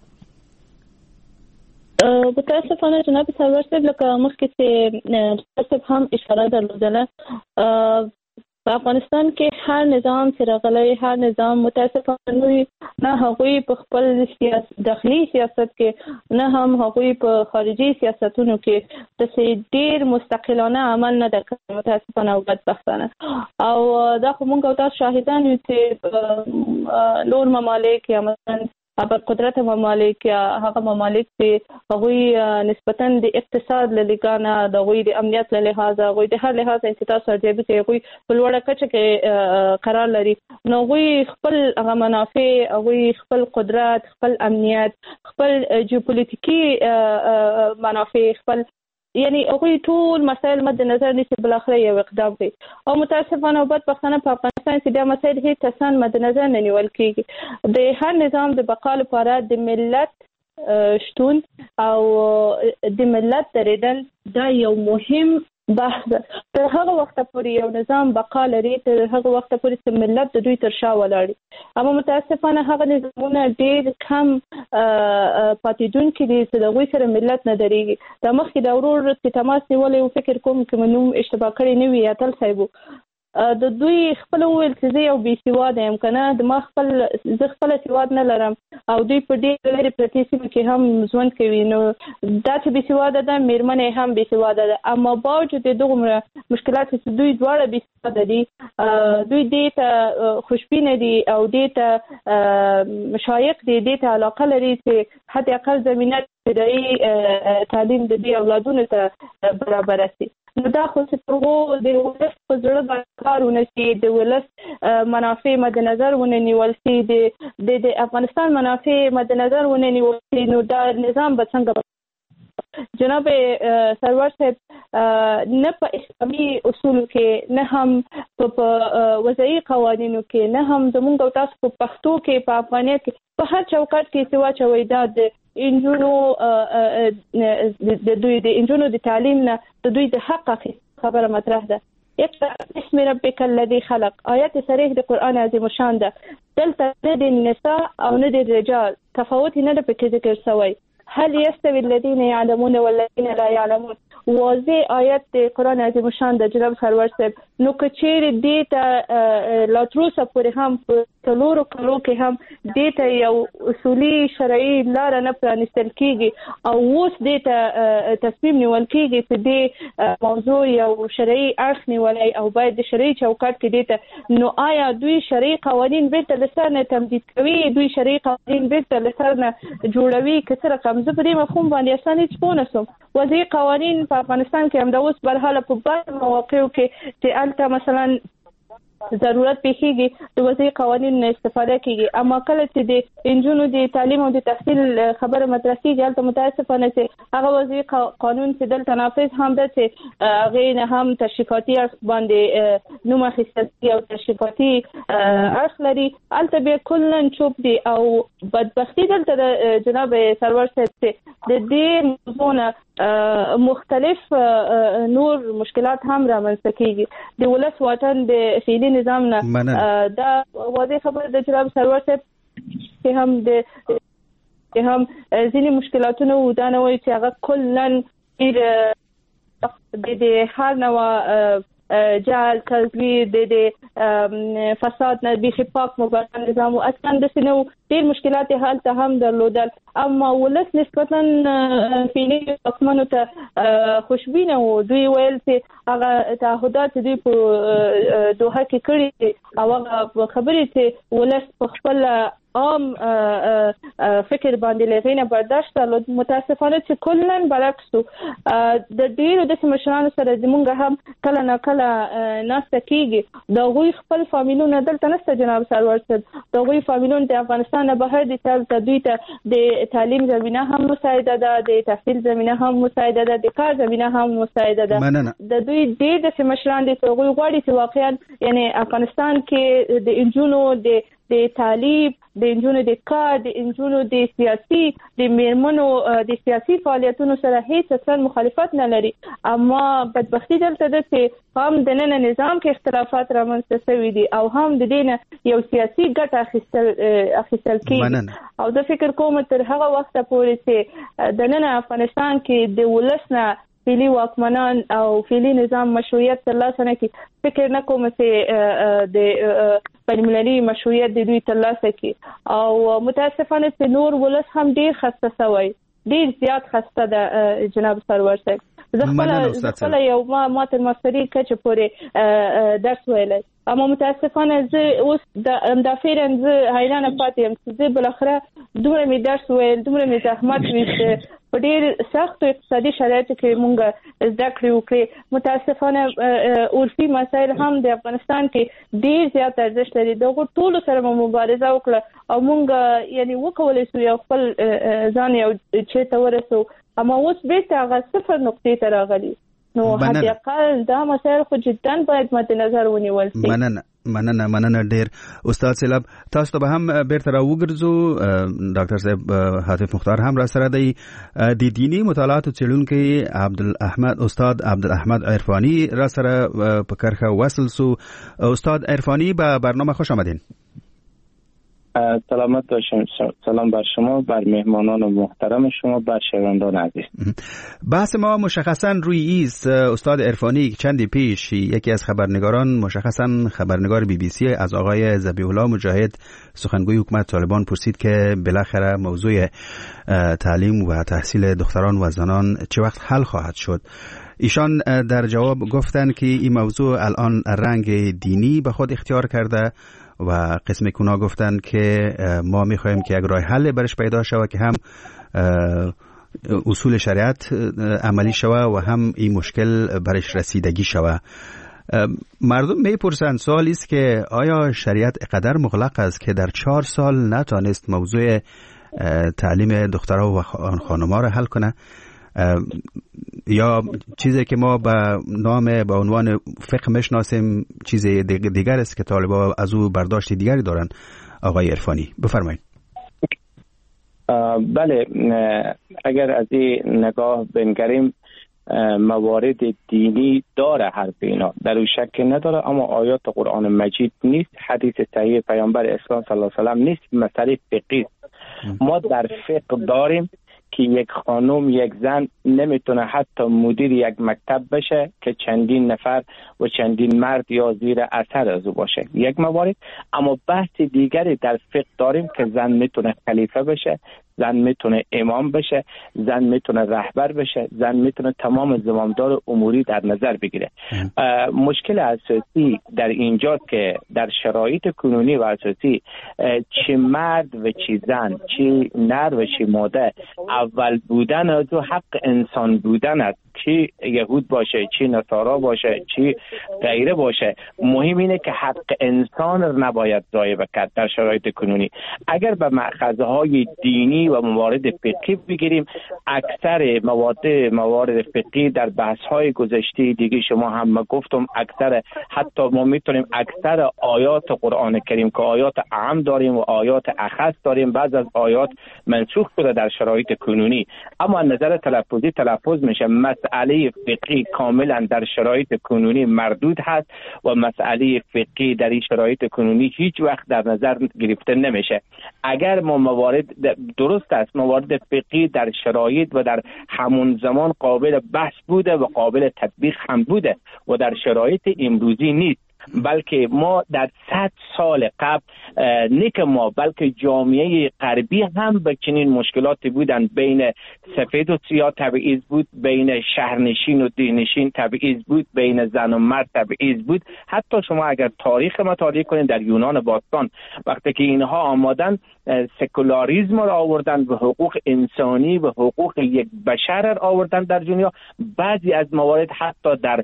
متاسفانه جناب سرور صاحب لکه مخکې چې ډاکټر هم اشاره درلودله، په افغانستان کې هر نظام چې راغلی، هر نظام متاسفانه نه هغوی په خپل داخلي سیاست کې نه هم هغوی په خارجي سیاستونو کې داسې ډېر مستقلانه عمل نه ده کړی، متاسفانه او بدبختانه. او دا خو موږ او تاسو شاهدان یو چې نور ممالک یا مثلا ابرقدرت ممالک یا هغه ممالک چې هغوی نسبتاً د اقتصاد له لګانه، د هغوی د امنیت له لحاظه، هغوی د هر لحاظ انتطاع ارزیابي کوي، هغوی په لوړه کچه کې قرار لري، نو هغوی خپل هغه منافع، هغوی خپل قدرت، خپل امنیت، خپل جیوپولیټیکي منافع، خپل یعنی هغوی ټول مسایل مد نظر نیسي، بالاخره یو اقدام کوي. او متاسفانه او بدبختانه په افغانستان کې دا مسایل هیڅ اسان مد نظر نه نیول کیږي. د هر نظام د بقا لپاره د ملت شتون او د ملت درېدل دا یو مهم بحث ده. تر هغه وخته پورې یو نظام بقا لري، تر هغه وخته پورې چې ملت د دوی تر شا ولاړ. اما متاسفانه هغه نظامونه ډېر کم پاتېدونکي دي چې د هغوی سره ملت نه درېږي. دا مخکې د ورور چې تماس نیولی و، فکر کوم که مې نوم اشتباه کړی نه وي، اتل صاحب د دوی خپل وویل چې زه یو بې سواده یم، که نه د ما خپل زه خپله سواد نه لرم او دوی په ډېر لرې پرتې سیمو کې هم ژوند کوي، نو دا چې بې سواده ده، مېرمنه یې هم بې سواده ده. اما باوجود د دغومره مشکلات چې دوی دواړه بې سواده دي، دوی دې ته خوشبینه دي او دې ته مشایق دي، دې ته علاقه لري چې حد اقل زمینه ابتدایي تعلیم د دې اولادونو ته برابره سي. نو دا خو چې تر هغو د ولس په زړه باندې کار ونه شي، د ولس منافع مد نظر ونه نیول شي، د د افغانستان منافع مد نظر ونه نیول شي، نو دا نظام به څنګه جناب سرور صاحب نه په اسلامي اصولو کې نه هم په وضعي قوانینو کې نه هم زموږ او تاسو په پښتو کې په افغانیت کې په هر چوکاټ کې سوا چوي دا د انجونو د دوی د انجونو د تعلیم نه د دوی د حق خبره مطرح ده. اقرأ باسم ربك الذي خلق آیت صریح د قران عظیم شان ده. دلته نه د نساء او نه د رجال تفاوت نه د پکې ذکر شوی. هل يستوي الذين يعلمون والذين لا يعلمون واضح آیت د قران عظیم شان د جناب سرور صاحب نو کچیر دیتا لا تروسه پورې هم په تلورو کلو کې هم دیتا یو اصولي شرعي لار نه پرانستل کیږي او اوس دیتا تصمیم نیول کیږي په دې موضوع یو شرعي اړخ نیولای او باید د شرعي چوکاټ کې دیتا نو آیا دوی شرعي قوانين بیرته لسانه تمدید کوي دوی شرعي قوانين بیرته لسانه جوړوي کثره کم زه په دې مفهوم باندې اسانه چپونه سم وضعي قوانين په افغانستان کې هم د اوس برحاله په بعض مواقعو کې چې الته مثلا ضرورت پیښیږي د وضعي قوانینو استفاده کیږي اما کله چې د انجونو د تعلیم او د تحصیل خبره مطرح کیږي البته متاسفانه چې هغه وضعي قانون چې دلته نافذ هم ده چې هغه نه هم تشریفاتي باندې نوم اخیستل او تشریفاتي اړخ لري البته به کلن چوب دي او بدبختی دلته جناب سرور صاحب د دې موضوع مختلف نور مشکلات هم رامنځته کیږي د ولس وطن د فعلی نظام نه دا واضح خبر د جناب سرور صاحب چې هم د چې هم ځینې مشکلاتونه ودانه وي چې هغه کلن د هر نوع جال تزویر د فساد نه به پاک مبارک نظام او اصلا د سينو ډیر مشکلات حل ته هم درلودل اما ولس نسبتا فعلی حکومت ته خوشبینه و دوی ویل چې هغه تعهدات دوی په دوحه کې کړی او هغه خبرې چې ولس په خپل عام فکر باندې لغینه برداشت درلود متاسفانه چې کلن برعکس د ډیرو د مشرانو سره زمونږ هم کله نه کله ناسته کیږي د غوی خپل فامیلونو دلته نسته جناب سرور صاحب د غوی فامیلونو د افغانستان نه بهر دي چې دوی ته د تعلیم زمينه هم مساعده ده د تحصیل زمينه هم مساعده ده د کار زمينه هم مساعده ده د دوی ډیر د مشران دي چې غوی غواړي چې واقعا یعنی افغانستان کې د انجونو د د تعلیم د انجونو د کار د انجونو د سیاسي د میرمنو د سیاسي فعالیتونو سره هیڅ اصلا مخالفت نه لري اما بدبختی دلته ده چې هم د نن نظام کې اختلافات رامنځته شوي دي او هم د دین یو سیاسي ګټه اخیستل اخیستل کیږي او د فکر کوم تر هغه وخت پورې چې د نن افغانستان کې د ولسنه فعلی واکمنان او فعلی نظام مشروعیت ترلاسه نه کړي فکر نه کوم چې د بین‌المللي مشروعیت د دوی ترلاسه کړي او متاسفانه چې نور ولس هم ډیر خسته شوی ډیر زیات خسته ده جناب سرور صاحب زه خپل یو ما ما تر ماستری کچ پورې درس ویلای اما متاسفانه زه اوس د دافیرن زه حیرانه پاتې یم چې زه بلخره دومره می درس ویل دومره می زحمت ویست په ډیر سخت اقتصادي شرایطو کې مونږ زده کړې وکړې متاسفانه عرفي مسایل هم د افغانستان کې ډیر زیات ارزښت لري دغه ټول سره مبارزه وکړه او مونږ یعنی وکولای شو یو خپل ځان یو چیرته ورسو اما اوس بیرته هغه صفر نقطې ته راغلي نو حتی اقل دا مسایل خو جدا باید مد نظر ونیول شي مننه مننه مننه ډیر استاد سیلاب تاسو ته هم بیرته راوګرځو ډاکټر صاحب حاتف مختار هم را سره دی د دینی مطالعاتو څېړونکي عبدالاحمد استاد عبدالاحمد عرفانی را سره په کرخه وصل سو استاد عرفانی به برنامه خوش آمدین سلامت باشید سلام بر شما بر مهمانان محترم شما بر شنوندگان عزیز بحث ما مشخصا روی ایست استاد عرفانی چندی پیش یکی از خبرنگاران مشخصا خبرنگار بی بی سی از آقای ذبیح الله مجاهد سخنگوی حکومت طالبان پرسید که بالاخره موضوع تعلیم و تحصیل دختران و زنان چه وقت حل خواهد شد ایشان در جواب گفتند که این موضوع الان رنگ دینی به خود اختیار کرده و قسم کونا گفتن که ما میخوایم که یک راه حل برش پیدا شود که هم اصول شریعت عملی شود و هم این مشکل برش رسیدگی شود. مردم میپرسند سوالی است که آیا شریعت قدر مغلق است که در چهار سال نتانست موضوع تعلیم دخترها و خانم‌ها را حل کنه؟ یا چیزی که ما به نام به عنوان فقه میشناسیم چیز دیگر است که طالبان از او برداشت دیگری دارن؟ آقای عرفانی بفرمایید. بله، اگر از این نگاه بنگریم موارد دینی داره حرف اینا، در او شک نداره، اما آیات قرآن مجید نیست، حدیث صحیح پیامبر اسلام صلی الله علیه و سلم نیست، مسئله فقهی. ما در فقه داریم که یک خانم یک زن نمیتونه حتی مدیر یک مکتب بشه که چندین نفر و چندین مرد یا زیر اثر از او باشه، یک موارد. اما بحث دیگری در فقه داریم که زن میتونه خلیفه بشه، زن میتونه امام بشه، زن میتونه رهبر بشه، زن میتونه تمام زمامدار اموری در نظر بگیره. مشکل اساسی در اینجا که در شرایط کنونی و اساسی چه مرد و چه زن، چه نر و چه ماده اول بودن از حق انسان بودن است، چه یهود باشه، چه نصارا باشه، چه غیره باشه، مهم اینه که حق انسان رو نباید ضایع کرد در شرایط کنونی. اگر به مأخذهای دینی و موارد فقهی بگیریم، اکثر مواد موارد فقهی در بحث‌های گذشته دیگه شما هم گفتم، اکثر حتی ما میتونیم اکثر آیات قرآن کریم که آیات عام داریم و آیات اخص داریم، بعض از آیات منسوخ شده در شرایط کنونی، اما از نظر تلفظی تلفظ میشه مسئله فقهی کاملا در شرایط کنونی مردود هست و مسئله فقهی در این شرایط کنونی هیچ وقت در نظر گرفته نمیشه. اگر ما موارد درست است، موارد فقهی در شرایط و در همون زمان قابل بحث بوده و قابل تطبیق هم بوده و در شرایط امروزی نیست، بلکه ما در صد سال قبل نه که ما بلکه جامعه غربی هم به چنین مشکلاتی بودن، بین سفید و سیاه تبعیض بود، بین شهرنشین و دهنشین تبعیض بود، بین زن و مرد تبعیض بود. حتی شما اگر تاریخ مطالعه کنید در یونان باستان وقتی که اینها آمدن سکولاریسم را آوردن و حقوق انسانی و حقوق یک بشر را آوردن در دنیا، بعضی از موارد حتی در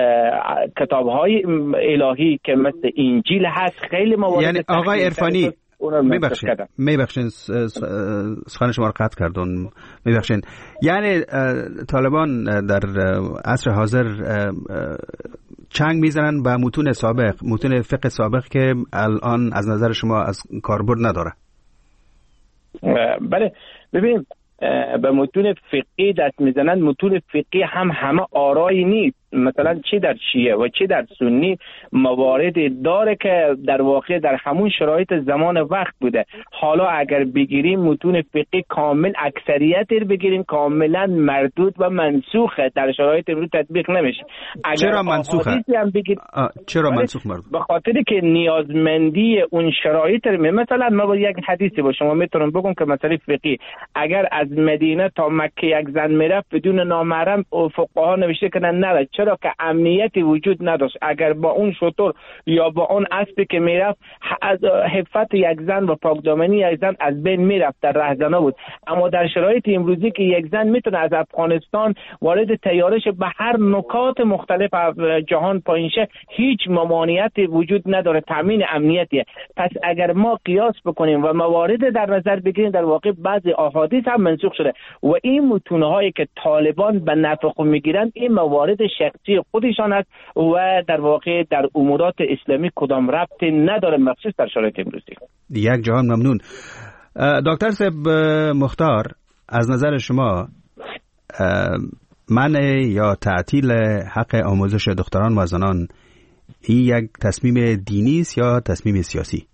کتاب‌های الهی که مثل انجیل هست خیلی موارد. یعنی آقای عرفانی میبخشین میبخشین سخن شما رو قطع کردون، میبخشین. یعنی طالبان در عصر حاضر چنگ میزنن به متون سابق، متون فقه سابق که الان از نظر شما از کاربرد نداره؟ بله، ببین به متون فقهی دست میزنن. متون فقهی هم همه آرایی نیست، مثلا چه در شیعه و چه در سنی موارد داره که در واقع در همون شرایط زمان وقت بوده. حالا اگر بگیریم متون فقهی کامل اکثریت رو بگیریم کاملا مردود و منسوخه، در شرایط امروز تطبیق نمیشه. چرا منسوخه؟ چرا منسوخ مرد؟ به خاطر که نیازمندی اون شرایط رو، مثلا ما یک حدیثی با شما میتونم بگم که مثلا فقهی اگر از مدینه تا مکه یک زن میرفت بدون نامحرم، فقها نوشته کردن نره، چرا که امنیتی وجود نداشت. اگر با اون شتر یا با اون اسبی که میرفت حفت یک زن و پاکدامنی یک زن از بین میرفت، در رهزنه بود. اما در شرایط امروزی که یک زن میتونه از افغانستان وارد تیارش به هر نکات مختلف جهان پایین شه، هیچ ممانعتی وجود نداره، تامین امنیتیه. پس اگر ما قیاس بکنیم و موارد در نظر بگیریم، در واقع بعضی احادیث هم منسوخ شده و این متون‌هایی که طالبان به نفع خود میگیرن این موارد شخصی خودشان است و در واقع در امورات اسلامی کدام ربطی نداره، مخصوص در شرایط امروزی. یک جهان ممنون. دکتر صاحب مختار، از نظر شما منع یا تعطیل حق آموزش دختران و زنان این یک تصمیم دینی است یا تصمیم سیاسی؟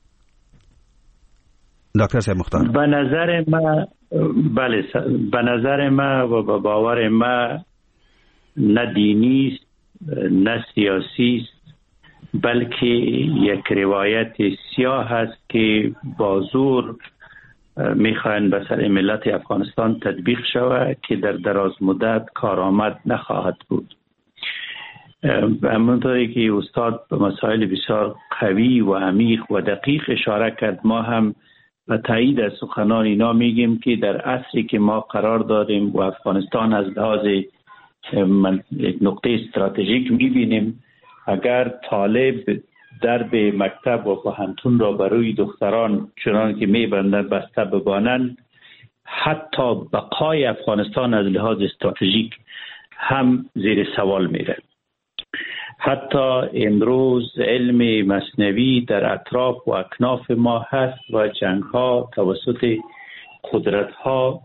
دکتر صاحب مختار. به نظر من بله، به نظر من و به باور من نه دینی است نه سیاسی است، بلکه یک روایت سیاه است که با زور میخواین به سر ملت افغانستان تطبیق شود که در دراز مدت کارآمد نخواهد بود. همونطوری که استاد به مسائل بسیار قوی و عمیق و دقیق اشاره کرد، ما هم و تایید از سخنان اینا میگیم که در عصری که ما قرار داریم و افغانستان از لحاظ یک نقطه استراتژیک میبینیم، اگر طالب درب مکتب و پوهنتون را برای دختران چنان که میبندن بسته ببانند، حتی بقای افغانستان از لحاظ استراتژیک هم زیر سوال میره. حتی امروز علم مصنوی در اطراف و اکناف ما هست و جنگ ها توسط قدرت ها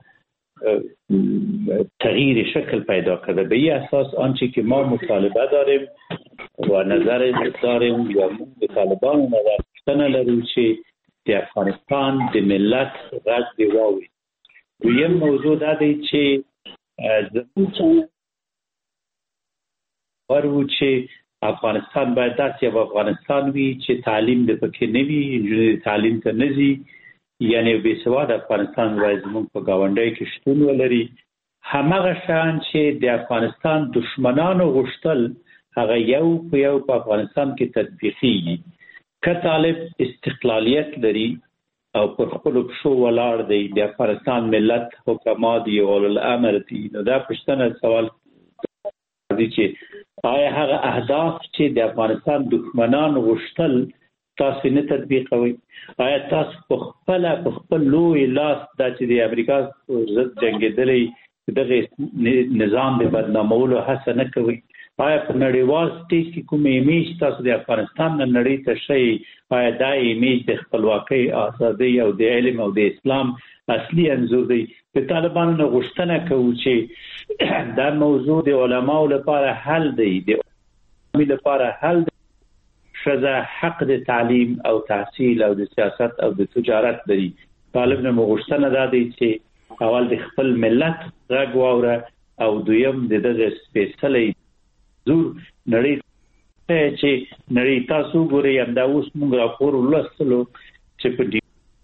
تغییر شکل پیدا کرده. به این اساس آنچه که ما مطالبه داریم و نظر داریم یا به طالبان نظر داشتن لرو چې د افغانستان د ملت غږ دی واوري. دویم موضوع دا دی چې زموږ ورو چې افغانستان باید داسې یو افغانستان وي چې تعلیم د پکې نه وي، نجونې تعلیم ته نه ځي، یعنی بې سواد افغانستان باید زموږ په ګاونډۍ کې شتون ولري. هماغه شان چې د افغانستان دشمنانو غوښتل هغه یو په یو په افغانستان کې تطبیقیږي. که طالب استقلالیت لري او پر خپلو پښو ولاړ دی، د افغانستان ملت حکما دي، اولو الامر دي، نو دا پوښتنه سوال دی چې آیا هغه اهداف چې د افغانستان دښمنان غوښتل تاسو نه تطبیقوي؟ آیا تاسو په خپل په خپل لوی لاس دا چې د امریکا ضد جنگیدلی دغه نظام د بدنامولو هڅه نه کوي؟ آیا په نړیوال سټیج کې کوم ایمیج تاسو د افغانستان نه نړۍ ته شي؟ آیا دا ایمیج د خپلواکۍ، ازادۍ او د علم او د اسلام اصلي انځور دی؟ د طالبانو نه غوښتنه کوو چې دا موضوع د علماو لپاره حل دی، د علماو لپاره حل دی. ښځه حق د تعلیم او تحصیل او د سیاست او د تجارت لري. طالب نه غوښتنه دا دی چې اول د خپل ملت غږ واوره او دویم د دغه سپېڅلي زور نړۍ چې نړۍ تاسو ګورئ همدا اوس موږ راپور ولوستلو چې په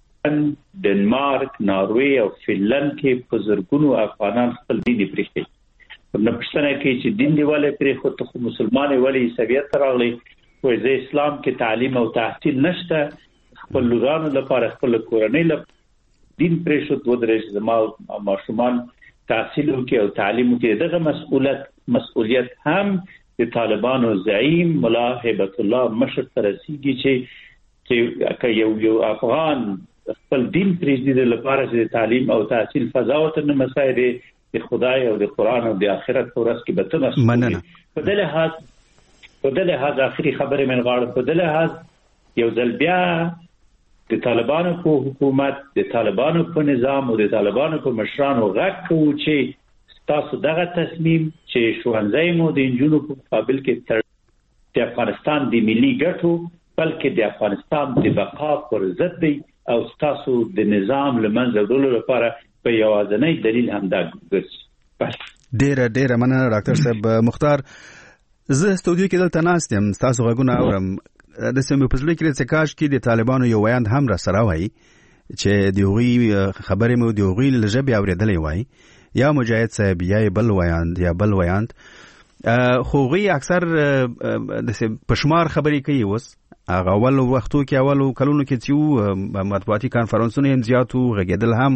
ډنمارک، ناروې او فنلند کې په زرګونو افغانان خپل دین پرېښی. نو پوښتنه کوي چې دین دی ولې پرېښود، خو مسلمان ولې عیسویت ته راغلی؟ وایي زه اسلام کې تعلیم او تحصیل نشته، خپل لورانو لپاره خپل کورنۍ لپاره دین پرېښود، ودرېږي زما ماشومان تحصیل وکړي او تعلیم وکړي. دغه مسؤلیت مسؤلیت هم د طالبانو زعیم ملا هیبت الله مشر ته رسیږي چې چې یو یو افغان خپل دین پرېږدي د لپاره چې د تعلیم او تحصیل فضا ورته نه مسایل د خدای او د قرآن او د آخرت په ورځ کې به ته مسؤل وي. په دې لحاظ په دې لحاظ آخري خبرې مې غواړم په دې لحاظ یو ځل بیا د طالبانو په حکومت، د طالبانو په نظام او د طالبانو په مشرانو غږ کوو چې تاسو دغه تصمیم چې ښوونځی مو د نجونو په مقابل کې د افغانستان د ملي ګټو بلکې د افغانستان د بقا پر ضد دی او تاسو د نظام لمنځه وړلو لپاره په یوازینی دلیل همدا ګرځي. ډیره ډیره مننه ډاکټر صاحب. مختار، زه استودیو کې دلته ناست یم، تاسو غږونه اورم. د سیمې په زړه کې د کاش کې د طالبانو یو ویاند هم را سره وای چې د هغوی خبرې مو د هغوی له ژبې اورېدلی وای، یا مجاهد صاحب یا بل ویاند یا بل ویاند. خو هغوی اکثر د پشمار خبرې کوي. اوس هغه اول وختو کې اولو کلونو کې چې مطبوعاتي کانفرنسونه هم زیات وو، غږېدل هم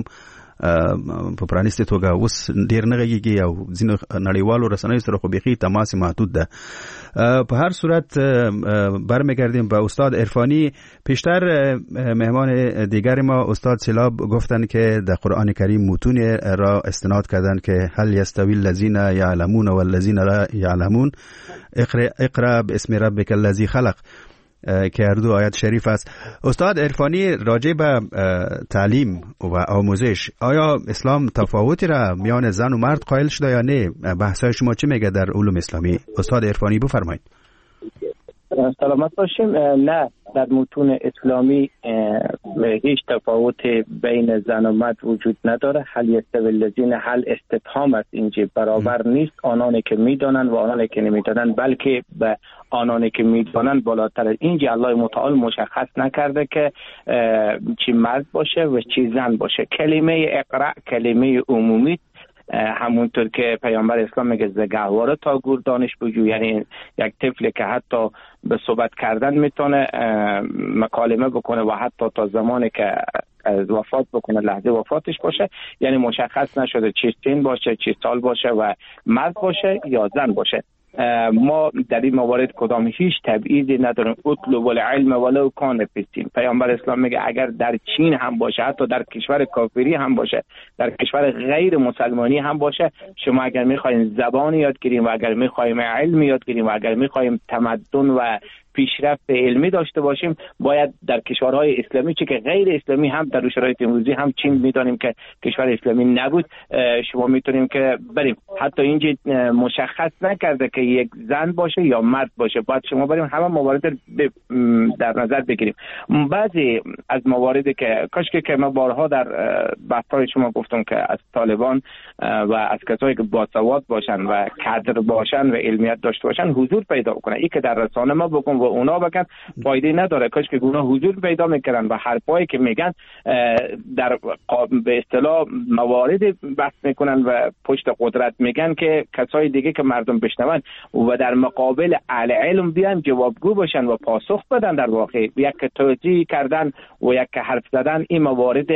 په پرانیستې توګه اوس ډېر نه غږېږي او ځینو نړیوالو رسنیو سره خو بیخي تماس محدود ده. په هر صورت برمیگردیم به استاد عرفانی. پیشتر مهمان دیگر ما استاد سیلاب گفتن که در قرآن کریم متون را استناد کردن که هل یستوی الذین یعلمون و الذین لا یعلمون، اقرأ اقرأ باسم ربک الذی خلق که هر دو آیت شریف است. استاد عرفانی، راجع به تعلیم و آموزش، آیا اسلام تفاوتی را میان زن و مرد قائل شده یا نه؟ بحثای شما چی میگه در علوم اسلامی؟ استاد عرفانی بفرمایید. سلامت باشیم. نه، در متون اسلامی هیچ تفاوت بین زن و مرد وجود نداره. هل یستوی الذین، هل استفهام است، اینجا برابر نیست. آنانی که میدانند و آنانی که نمیدانند، بلکه به آنانی که میدانند بالاتر. اینجا الله متعال مشخص نکرده که چی مرد باشه و چی زن باشه. کلمه اقرأ کلمه عمومی، همونطور که پیامبر اسلام میگه زگهواره تا گور دانش بجو، یعنی یک طفل که حتی به صحبت کردن میتونه مکالمه بکنه و حتی تا زمانی که از وفات بکنه لحظه وفاتش باشه، یعنی مشخص نشده چی سن باشه، چی سال باشه و مرد باشه یا زن باشه. ما در این موارد کدام هیچ تبعیضی نداریم. اطلب العلم ولو کان فی الصین. پیامبر اسلام میگه اگر در چین هم باشه، حتی در کشور کافری هم باشه، در کشور غیر مسلمانی هم باشه، شما اگر میخواین زبان یاد گیریم و اگر میخوایم علم یاد گیریم و اگر میخوایم تمدن و پیشرفت علمی داشته باشیم، باید در کشورهای اسلامی، چه که غیر اسلامی هم در شرایط امروزی هم چین میدانیم که کشور اسلامی نبود، شما میتونیم که بریم. حتی اینجا مشخص نکرده که یک زن باشه یا مرد باشه، باید شما بریم همه موارد در نظر بگیریم. بعضی از مواردی که کاش که ما بارها در بحث‌های شما گفتم که از طالبان و از کسایی که باسواد باشن و کادر باشن و علمیت داشته باشن حضور پیدا کنه. این که در رسانه ما بگم و اونا بگن فایده نداره. کاش که اونا حضور پیدا میکردن و حرفایی که میگن در به اصطلاح موارد بحث میکنن و پشت قدرت میگن که کسای دیگه که مردم بشنون و در مقابل اهل علم بیان جوابگو باشن و پاسخ بدن. در واقع یک توجیه کردن و یک حرف زدن این موارد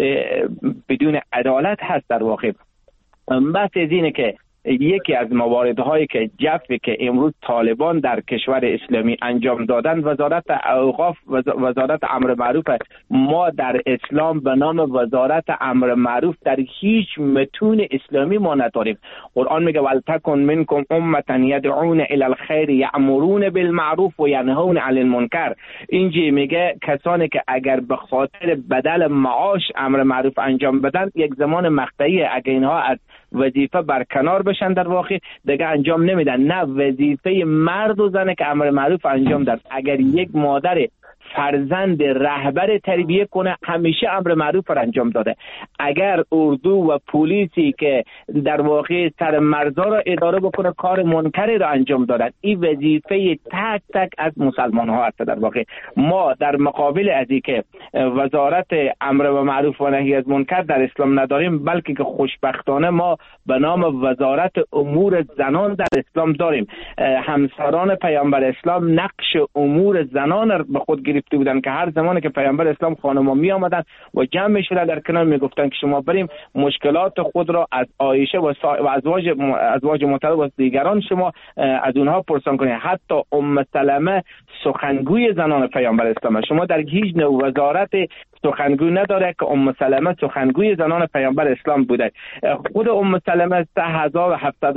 بدون عدالت هست. در واقع بحث اینه که یکی از مواردهایی که جفی که امروز طالبان در کشور اسلامی انجام دادن وزارت اوقاف وزارت امر معروف است. ما در اسلام به نام وزارت امر معروف در هیچ متون اسلامی ما نداریم. قرآن میگه ولتکن منکم امة یدعون الی الخیر یأمرون بالمعروف و ینهون علی المنکر. اینجا میگه کسانی که اگر به خاطر بدل معاش امر معروف انجام بدن یک زمان مقطعی، اگر اینها از وظیفه برکنار بشن در واقع دیگه انجام نمیدن. نه، وظیفه مرد و زن که امر معروف انجام داد. اگر یک مادر فرزند رهبر تربیه کنه همیشه امر معروف را انجام داده. اگر اردو و پلیسی که در واقع سر مرزا را اداره بکنه کار منکری را انجام دادن، این وظیفه تک تک از مسلمان ها است. در واقع ما در مقابل از این که وزارت امر و معروف و نهی از منکر در اسلام نداریم، بلکه که خوشبختانه ما به نام وزارت امور زنان در اسلام داریم. همسران پیامبر اسلام نقش امور زنان را به خود گرفته بودن که هر زمانی که پیامبر اسلام خانم‌ها می آمدن و جمع می شدن در کنار می گفتن که شما بریم مشکلات خود را از عایشه و, و ازواج ازواج مطلق و دیگران شما از اونها پرسان کنید. حتی ام سلمه سخنگوی زنان پیامبر اسلام، شما در هیچ نوع وزارت سخنگوی نداره که ام سلمه سخنگوی زنان پیامبر اسلام بوده. خود ام سلمه سه هزار و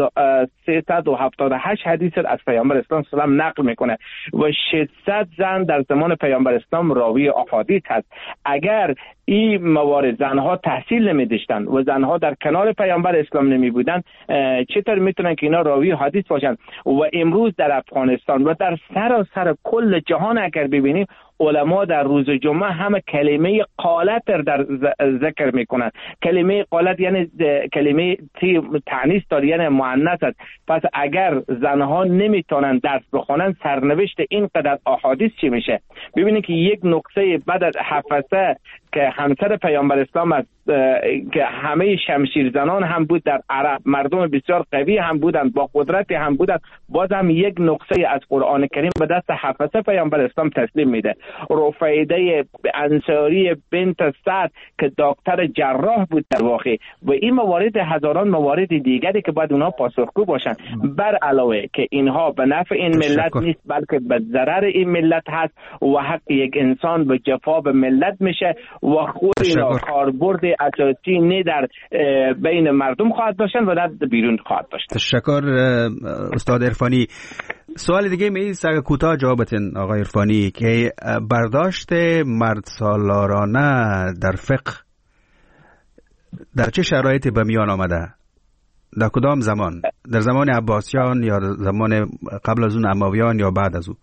سیصد و هفتاد و هشت حدیث از پیامبر اسلام سلام نقل میکنه و ششصد زن در زمان پیامبر اسلام راوی احادیث هست. اگر این موارد زنها تحصیل نمی داشتن و زنها در کنار پیامبر اسلام نمی بودن، چطور میتونن که اینا راوی حدیث باشن؟ و امروز در افغانستان و در سراسر کل جهان اگر ببینیم، علما در روز جمعه همه کلمه قالت در ذکر میکنن. کلمه قالت یعنی کلمه تعنیث داره، یعنی مؤنث است. پس اگر زنها نمیتونن درس بخونن، سرنوشت اینقدر احادیث چی میشه؟ ببینید که یک نقطه بعد از حفصه که همسر پیامبر اسلام است، که همه شمشیر زنان هم بود در عرب، مردم بسیار قوی هم بودند، با قدرت هم بودند، باز هم یک نقطه از قرآن کریم به دست حفصه پیامبر اسلام تسلیم میده. رفیده انصاری بنت سعد که دکتر جراح بود در واقع. و این موارد هزاران موارد دیگری که باید اونها پاسخگو باشن، بر علاوه که اینها به نفع این ملت نیست بلکه به ضرر این ملت هست و حق یک انسان به جفا به ملت میشه و خود اینا کاربرد اساسی نه در بین مردم خواهد داشتن و نه بیرون خواهد داشتن. تشکر استاد عرفانی. سوال دیگه می سگ کوتاه جوابتن آقای عرفانی که برداشت مرد سالارانه در فقه در چه شرایطی به میان آمده؟ در کدام زمان؟ در زمان عباسیان یا زمان قبل از اون امویان یا بعد از اون؟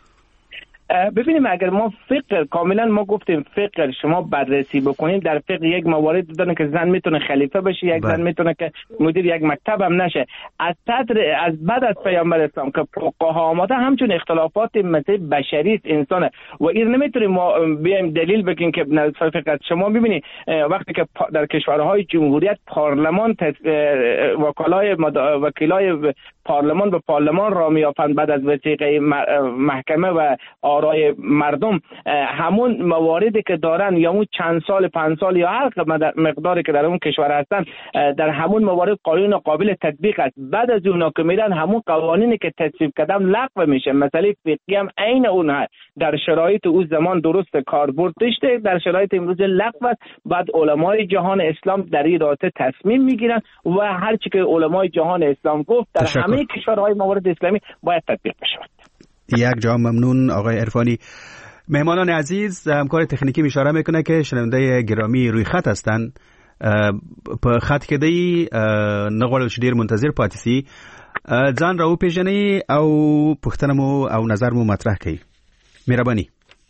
ببینیم اگر ما فقه کاملا ما گفتیم فقه شما بررسی بکنیم، در فقه یک موارد دارن که زن میتونه خلیفه بشه، یک زن میتونه که مدیر یک مکتب هم نشه. از صدر از بعد از پیامبر اسلام که فقها آمده همچون اختلافات مثل بشری انسانه و این نمیتونیم ما بیایم دلیل بگیم که نظر فقه. شما ببینید وقتی که در کشورهای جمهوریت پارلمان وکلای وکیلای پارلمان به پارلمان را میافند بعد از وثیقه محکمه و برای مردم همون مواردی که دارن یا اون چند سال پنج سال یا هر مقداری که در اون کشور هستن در همون موارد قانون قابل تطبیق است. بعد از اون که میرن همون قوانینی که تصویب کردن لغو میشه. مسئله فقهی هم عین اون در شرایط اون زمان درست کاربرد داشته، در شرایط امروز لغو است. بعد علمای جهان اسلام در این رابطه تصمیم میگیرن و هر چی که علمای جهان اسلام گفت در تشکر. همه کشورهای موارد اسلامی باید تطبیق بشه. یک جا ممنون آقای عرفانی. مهمانان عزیز، همکار تکنیکی اشاره میکنه که شنونده گرامی روی خط هستند. په خط کې دی نغواړو چې ډیر منتظر پاتې سي، ځان راو پیژنئ او پوښتنه مو او نظر مو مطرح کړئ. مهرباني.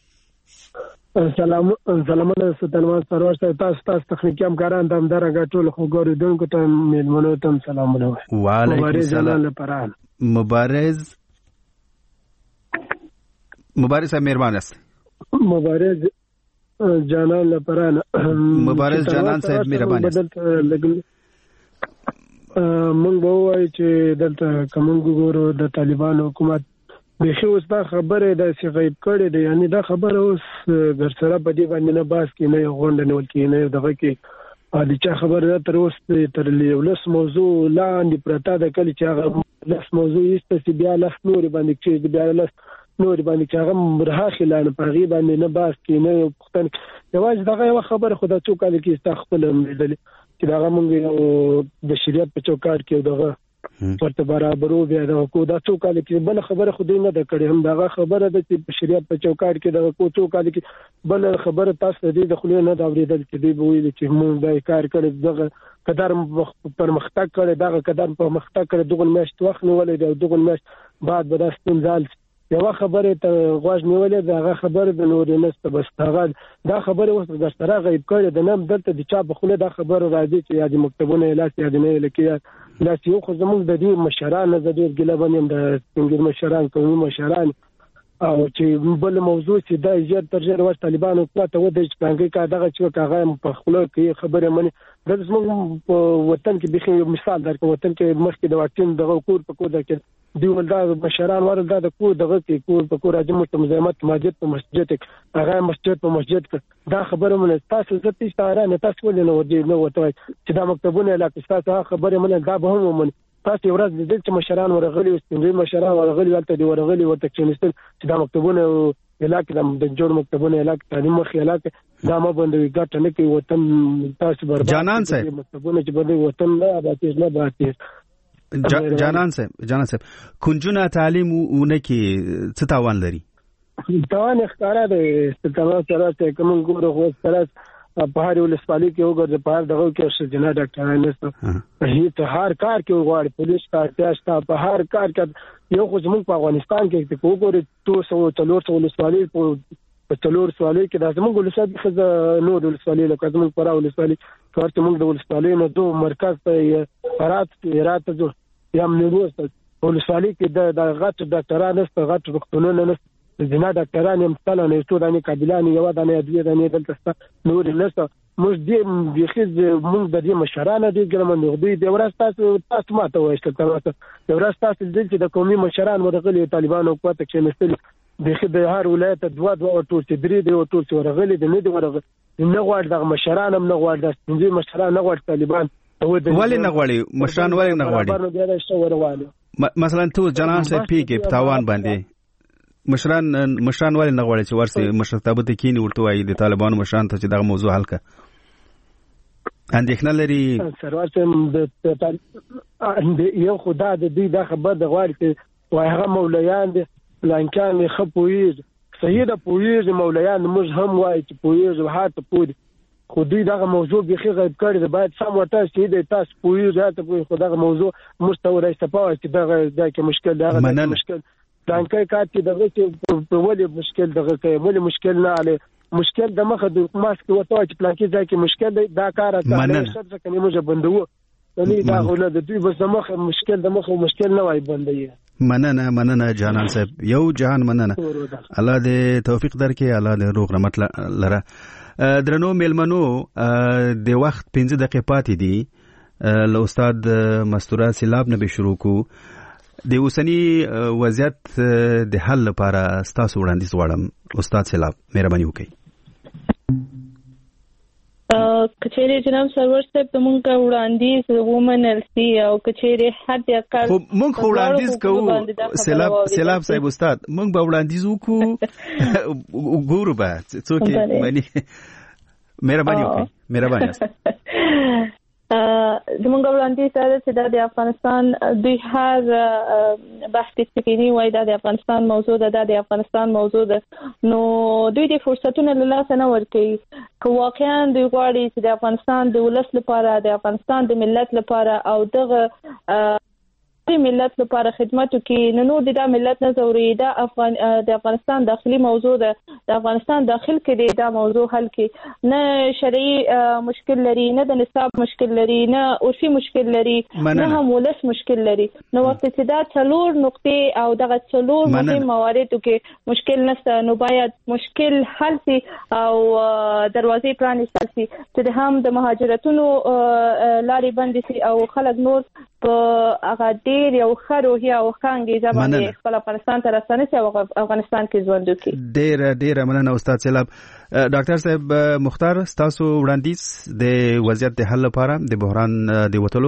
سلام سلامونه سلطان سرور صاحب، تاسو تاسو تخنیکی همکاران ته همدارنګه ټول خوګوریدونکو ته میلمنو ته سلامونه. وعلیکم السلام. مبارز مبارز صاحب مهربان است. مبارز جانان لپاره مبارز جانان صاحب مهرباني. مونږ به وایو چې دلته کوم ګورو د طالبان حکومت به اوس دا خبره د غیب کړي دی، یعنی دا خبره اوس ګرسره په دې باندې نه باس کې نه غونډه نه ولکې نه دغه کې د چا خبره تر اوس تر لیولس موضوع لاندې پرتا د کلی چې هغه لس موضوع است چې بیا لس نور باندې چې بیا لس نور باندې چې هغه مرهاخ لانه په غیب باندې نه باس کې نه پختن یواز دغه یو خبره خدای څو کال کې استخپل مدل چې دغه مونږ د شریعت په چوکاټ کې دغه ورته برابرو بیا دغه کو دا څو کال کې بل خبره خدای نه د کړي هم دغه خبره د چې شریعت په چوکاټ کې دغه کو څو کال کې بل خبره تاسو دې د خلینو نه دا ورېدل چې دی ویل چې مونږ دا کار کړی دغه قدر پر مختګ کړي دغه قدر په مختګ کړي دغه میاشت وخت نیولې دغه میاشت بعد به داستون ځال یو خبره ته غواړ نیولې دغه خبره د نور نست بس هغه دا خبره اوس د سره غیب کړي د نام دلته د چا په خله دا خبره راځي چې یادي مکتبونه اعلان یادي نه لکه لا یو خو زموږ د دې مشران د دې ګلبانیم د څنګه مشران قومي مشران او چې بل موضوع چې دا زیات تر ډیره وخت طالبانو پلاته و د څنګه کا دغه چې هغه په خله کې خبره مني د زموږ په وطن کې به مثال درکو وطن کې مخکې د واکین دغه کور په کور د کې دی ولدا مشران وردا د کور دغه کې کور په کور راځي متمزمت مسجد په مسجد هغه مسجد په مسجد دا خبره مونږ تاسو زته اشاره نه تاسو ولې نو دی نو وته چې دا مکتبونه لا تاسو خبره مونږ دا به هم مونږ تاسو ورځ د دې چې مشران ورغلي او ستنګي مشران ورغلي ولته دی ورغلي ورته چې چې دا مکتبونه علاقه د جوړ مکتبونه علاقه تعلیم مخ علاقه دا ما باندې ګټه نه کوي وطن تاسو برباد جانان صاحب مکتبونه چې باندې وطن نه آبادیز نه باتي جانان صاحب جانان صاحب کنجونه تعلیم اونه کې څه تاوان لري؟ تاوان ښکارا دی ستاسو سره چې کوم ګورو خو سره په هر ولسوالۍ کې وګورئ په هر دغه کې سرجنا ډاکټران نشته هیڅ هر کار کې وګورئ پولیس کار تاسو په هر کار کې یو خو زموږ په افغانستان کې چې وګورئ دوه څلور ولسوالۍ په څلور ولسوالۍ کې د زموږ ولسوالۍ خزه نور ولسوالۍ لکه زموږ پر ولسوالۍ ورته موږ د ولسوالۍ نو دوه مرکز ته فرات کې رات ته یا منوسته ولسوالۍ کې د غټ ډاکټران نشته غټ روغتونونه نشته زنا ډاکټران هم مثلا نه ټول دانه قابلان یو دانه ادویه دانه دلته نور نشته موږ دې بخیز موږ د دې مشرانه دي ګرم نو دوی د ورستاسو تاسو ماته وایسته تاسو د ورستاسو د چې د قومي مشران ورغلي طالبانو قوت کې نستل بخې د هر ولایت دوا دوا ټول چې درې دی او ټول چې ورغلي د نه دی ورغلي نه غواړي د مشران هم نه غواړي د څنګه مشران نه غواړي طالبان ولې نه غواړي مشران ولې نه غواړي مثلا تو جنان صاحب پیګ په تاوان باندې مشران مشران ولې نه غواړي چې ورسې مشرتابه ته کینی ورته وایي د طالبانو مشران ته چې دغه موضوع حل کړي اندېښنه لري سروار چې د یو خدای د دې د خبر د غواړي چې وای هغه مولایان دي لانکان خپویز صحیح د پویز مولایان موږ هم وایي چې پویز هاته پوی خو دوی دغه موضوع بخي غیب کړی د باید سم ورته چې د تاسو پویز هاته پوی خو دغه موضوع مستوري صفاوي چې دغه دغه مشکل دغه مشکل دانکای کار چې دغه چې ولې مشکل دغه کوي ولې مشکل نه علي مشکل د مخه د ماسک وته چې پلان کې ځای کې مشکل دی دا کار اساسه شرط کني موږ بندو یعنی دا غوله د دوی بس مخه مشکل د مخه مشکل نه وای بندي مننه مننه جانان صاحب یو جهان مننه الله دې توفیق درکړي الله دې روغ رحمت لره درنو میلمنو د وخت پنځه دقیقې پاتې دي له استاد مستوره سیلاب نه به شروع کو د اوسنی وضعیت د حل لپاره ستاسو وړاندیز غواړم استاد سیلاب مهرباني وکړئ. کچېرې جناب سرور صاحب ته مونږ وړاندیز ومنل سي او کچېرې حد اقل خو مونږ وړاندیز کوو سیلاب سیلاب صاحب استاد مونږ به وړاندیز وکړو ګورو به څوک مانی مهرباني وکړئ مهرباني زمونږ وړاندیز دا چې د افغانستان دوی هر بحث تکني وای د افغانستان موضوع ده د افغانستان موضوع ده نو دوی د فرصتونو له لاسه نه ورکوي که واقعا دوی غواړي چې د افغانستان د ولس لپاره د افغانستان د ملت لپاره او دغه د ملت لپاره خدمت وکړي نو نور د ملت نه ضروري دا افغان د افغانستان داخلي موضوع ده د افغانستان داخل کې دا موضوع حل کړي نه شرعي مشکل لري نه د نصاب مشکل لري نه عرفي مشکل لري نه هم ولس مشکل لري نو وخت چې دا څلور نقطې او دغه څلور مهم مواردو کې مشکل نشته نو باید مشکل حل شي او دروازې پرانیستل شي چې هم د مهاجرتونو لارې بندې شي او خلک نور په هغه ډیر یو خرو یا او خانګي ځبانه خپل افغانستان ته رسنۍ او افغانستان کې ژوند وکړي. ډیر ډیر مننه استاد سیلاب. ډاکټر صاحب مختار تاسو وړاندیز د وضعیت د حل لپاره د بحران د وټلو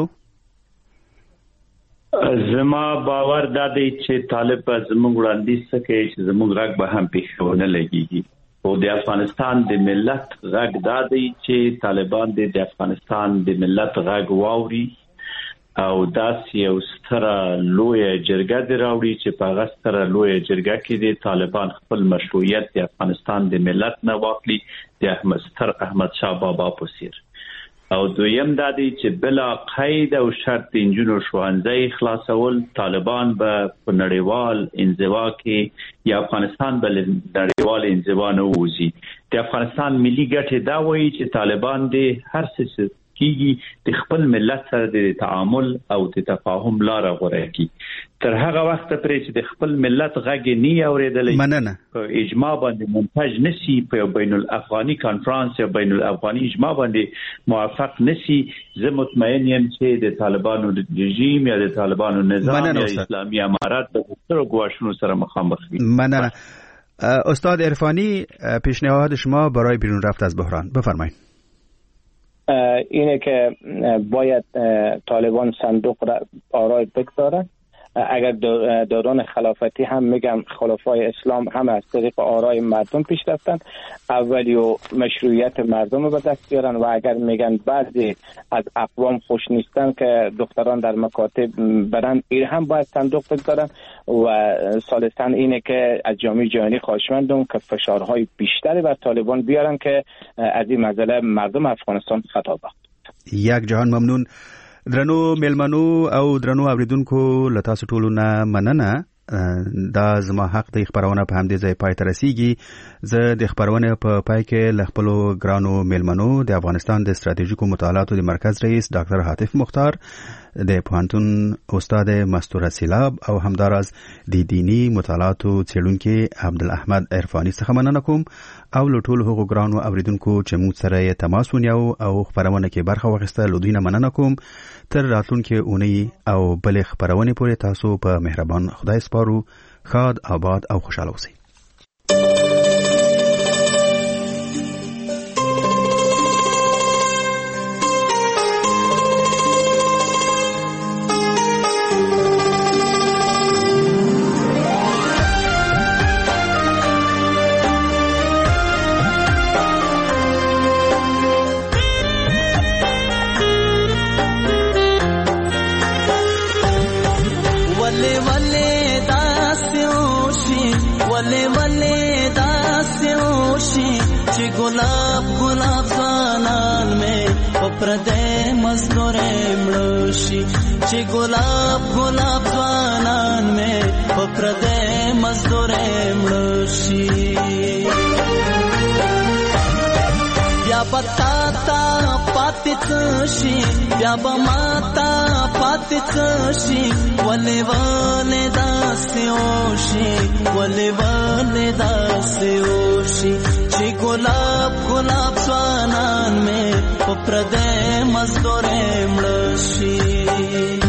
زما باور دا دی چې طالب زموږ وړاندیز کوي چې زموږ راګ به هم پیښونه لګيږي او د افغانستان د ملت راګ دا دی چې طالبان د افغانستان د ملت راګ واوري او داس یو ستره لوی جرګه دی راوړي چې په هغه ستره لوی جرګه کې د طالبان خپل مشروعیت د افغانستان د ملت نه واخلي د احمد ستر احمد شاه بابا په څیر او دویم دا دی چې بلا قید او شرط انجونو شوانځي خلاصول طالبان به په نړیوال انزوا کې یا افغانستان به نړیوال انزوا نه وځي د افغانستان ملي ګټه دا وایي چې طالبان د هر څه کیږي د خپل ملت سره د تعامل او د تفاهم لار غوړه کی تر هغه وخت پرې چې د خپل ملت غږ نه اوریدلې مننه اجماع باندې منتج نسی په بین الافغاني کانفرنس یا بین الافغاني اجماع باندې موافق نسی زه مطمئن یم چې د طالبانو رژیم یا د طالبانو نظام یا اسلامي امارات د سترو ګواښونو سره مخامخ وي. مننه استاد عرفانی پیشنهاد شما برای بیرون رفت از بحران بفرمایید. اینه که باید طالبان صندوق را آرای بگذارن اگر دوران خلافتی هم میگم خلفای اسلام هم از طریق آرای مردم پیش رفتن اولی و مشروعیت مردم رو به دست بیارن و اگر میگن بعضی از اقوام خوش نیستن که دختران در مکاتب برن این هم باید صندوق بگذارن و ثالثاً اینه که از جامعه جهانی خواهشمندم که فشارهای بیشتری بر طالبان بیارن که از این مسئله مردم افغانستان خطا بخت. یک جهان ممنون. درنو ملمنو او درنو اوریدونکو لتاسو ټولو نه مننه. دا زما حق د خبرونه په همدې ځای پای ته رسیږي. زه د خبرونه په پای کې ل خپل ګرانو ملمنو د افغانستان د ستراتیژیکو مطالعاتو د مرکز رئیس ډاکټر حاتف مختار د پوهنتون استاد مستور سیلاب او همداراز د دینی مطالعاتو څېړونکي عبدالاحمد عرفانی څخه مننه کوم او له ټولو هغو ګرانو اوریدونکو چې موږ سره تماس ونیو او خبرونه کې برخه واخیسته له دوی نه مننه کوم. تر راتلونکي اونۍ او بلې خبرونه پورې تاسو په مهربان خدای سپارو. خاد آباد او خوشاله اوسئ. پردې مزدورې مړوشي چې ګلاب ګلاب ځوانان مې په پردې مزدورې مړوشي بیا پتا تا پاتې شي بیا به ماتا پاتې شي ولې ولې داسې وشي ولې ولې داسې وشي چې ګلاب ګلاب ځوانان مې په پردې مزدورې مړ شي.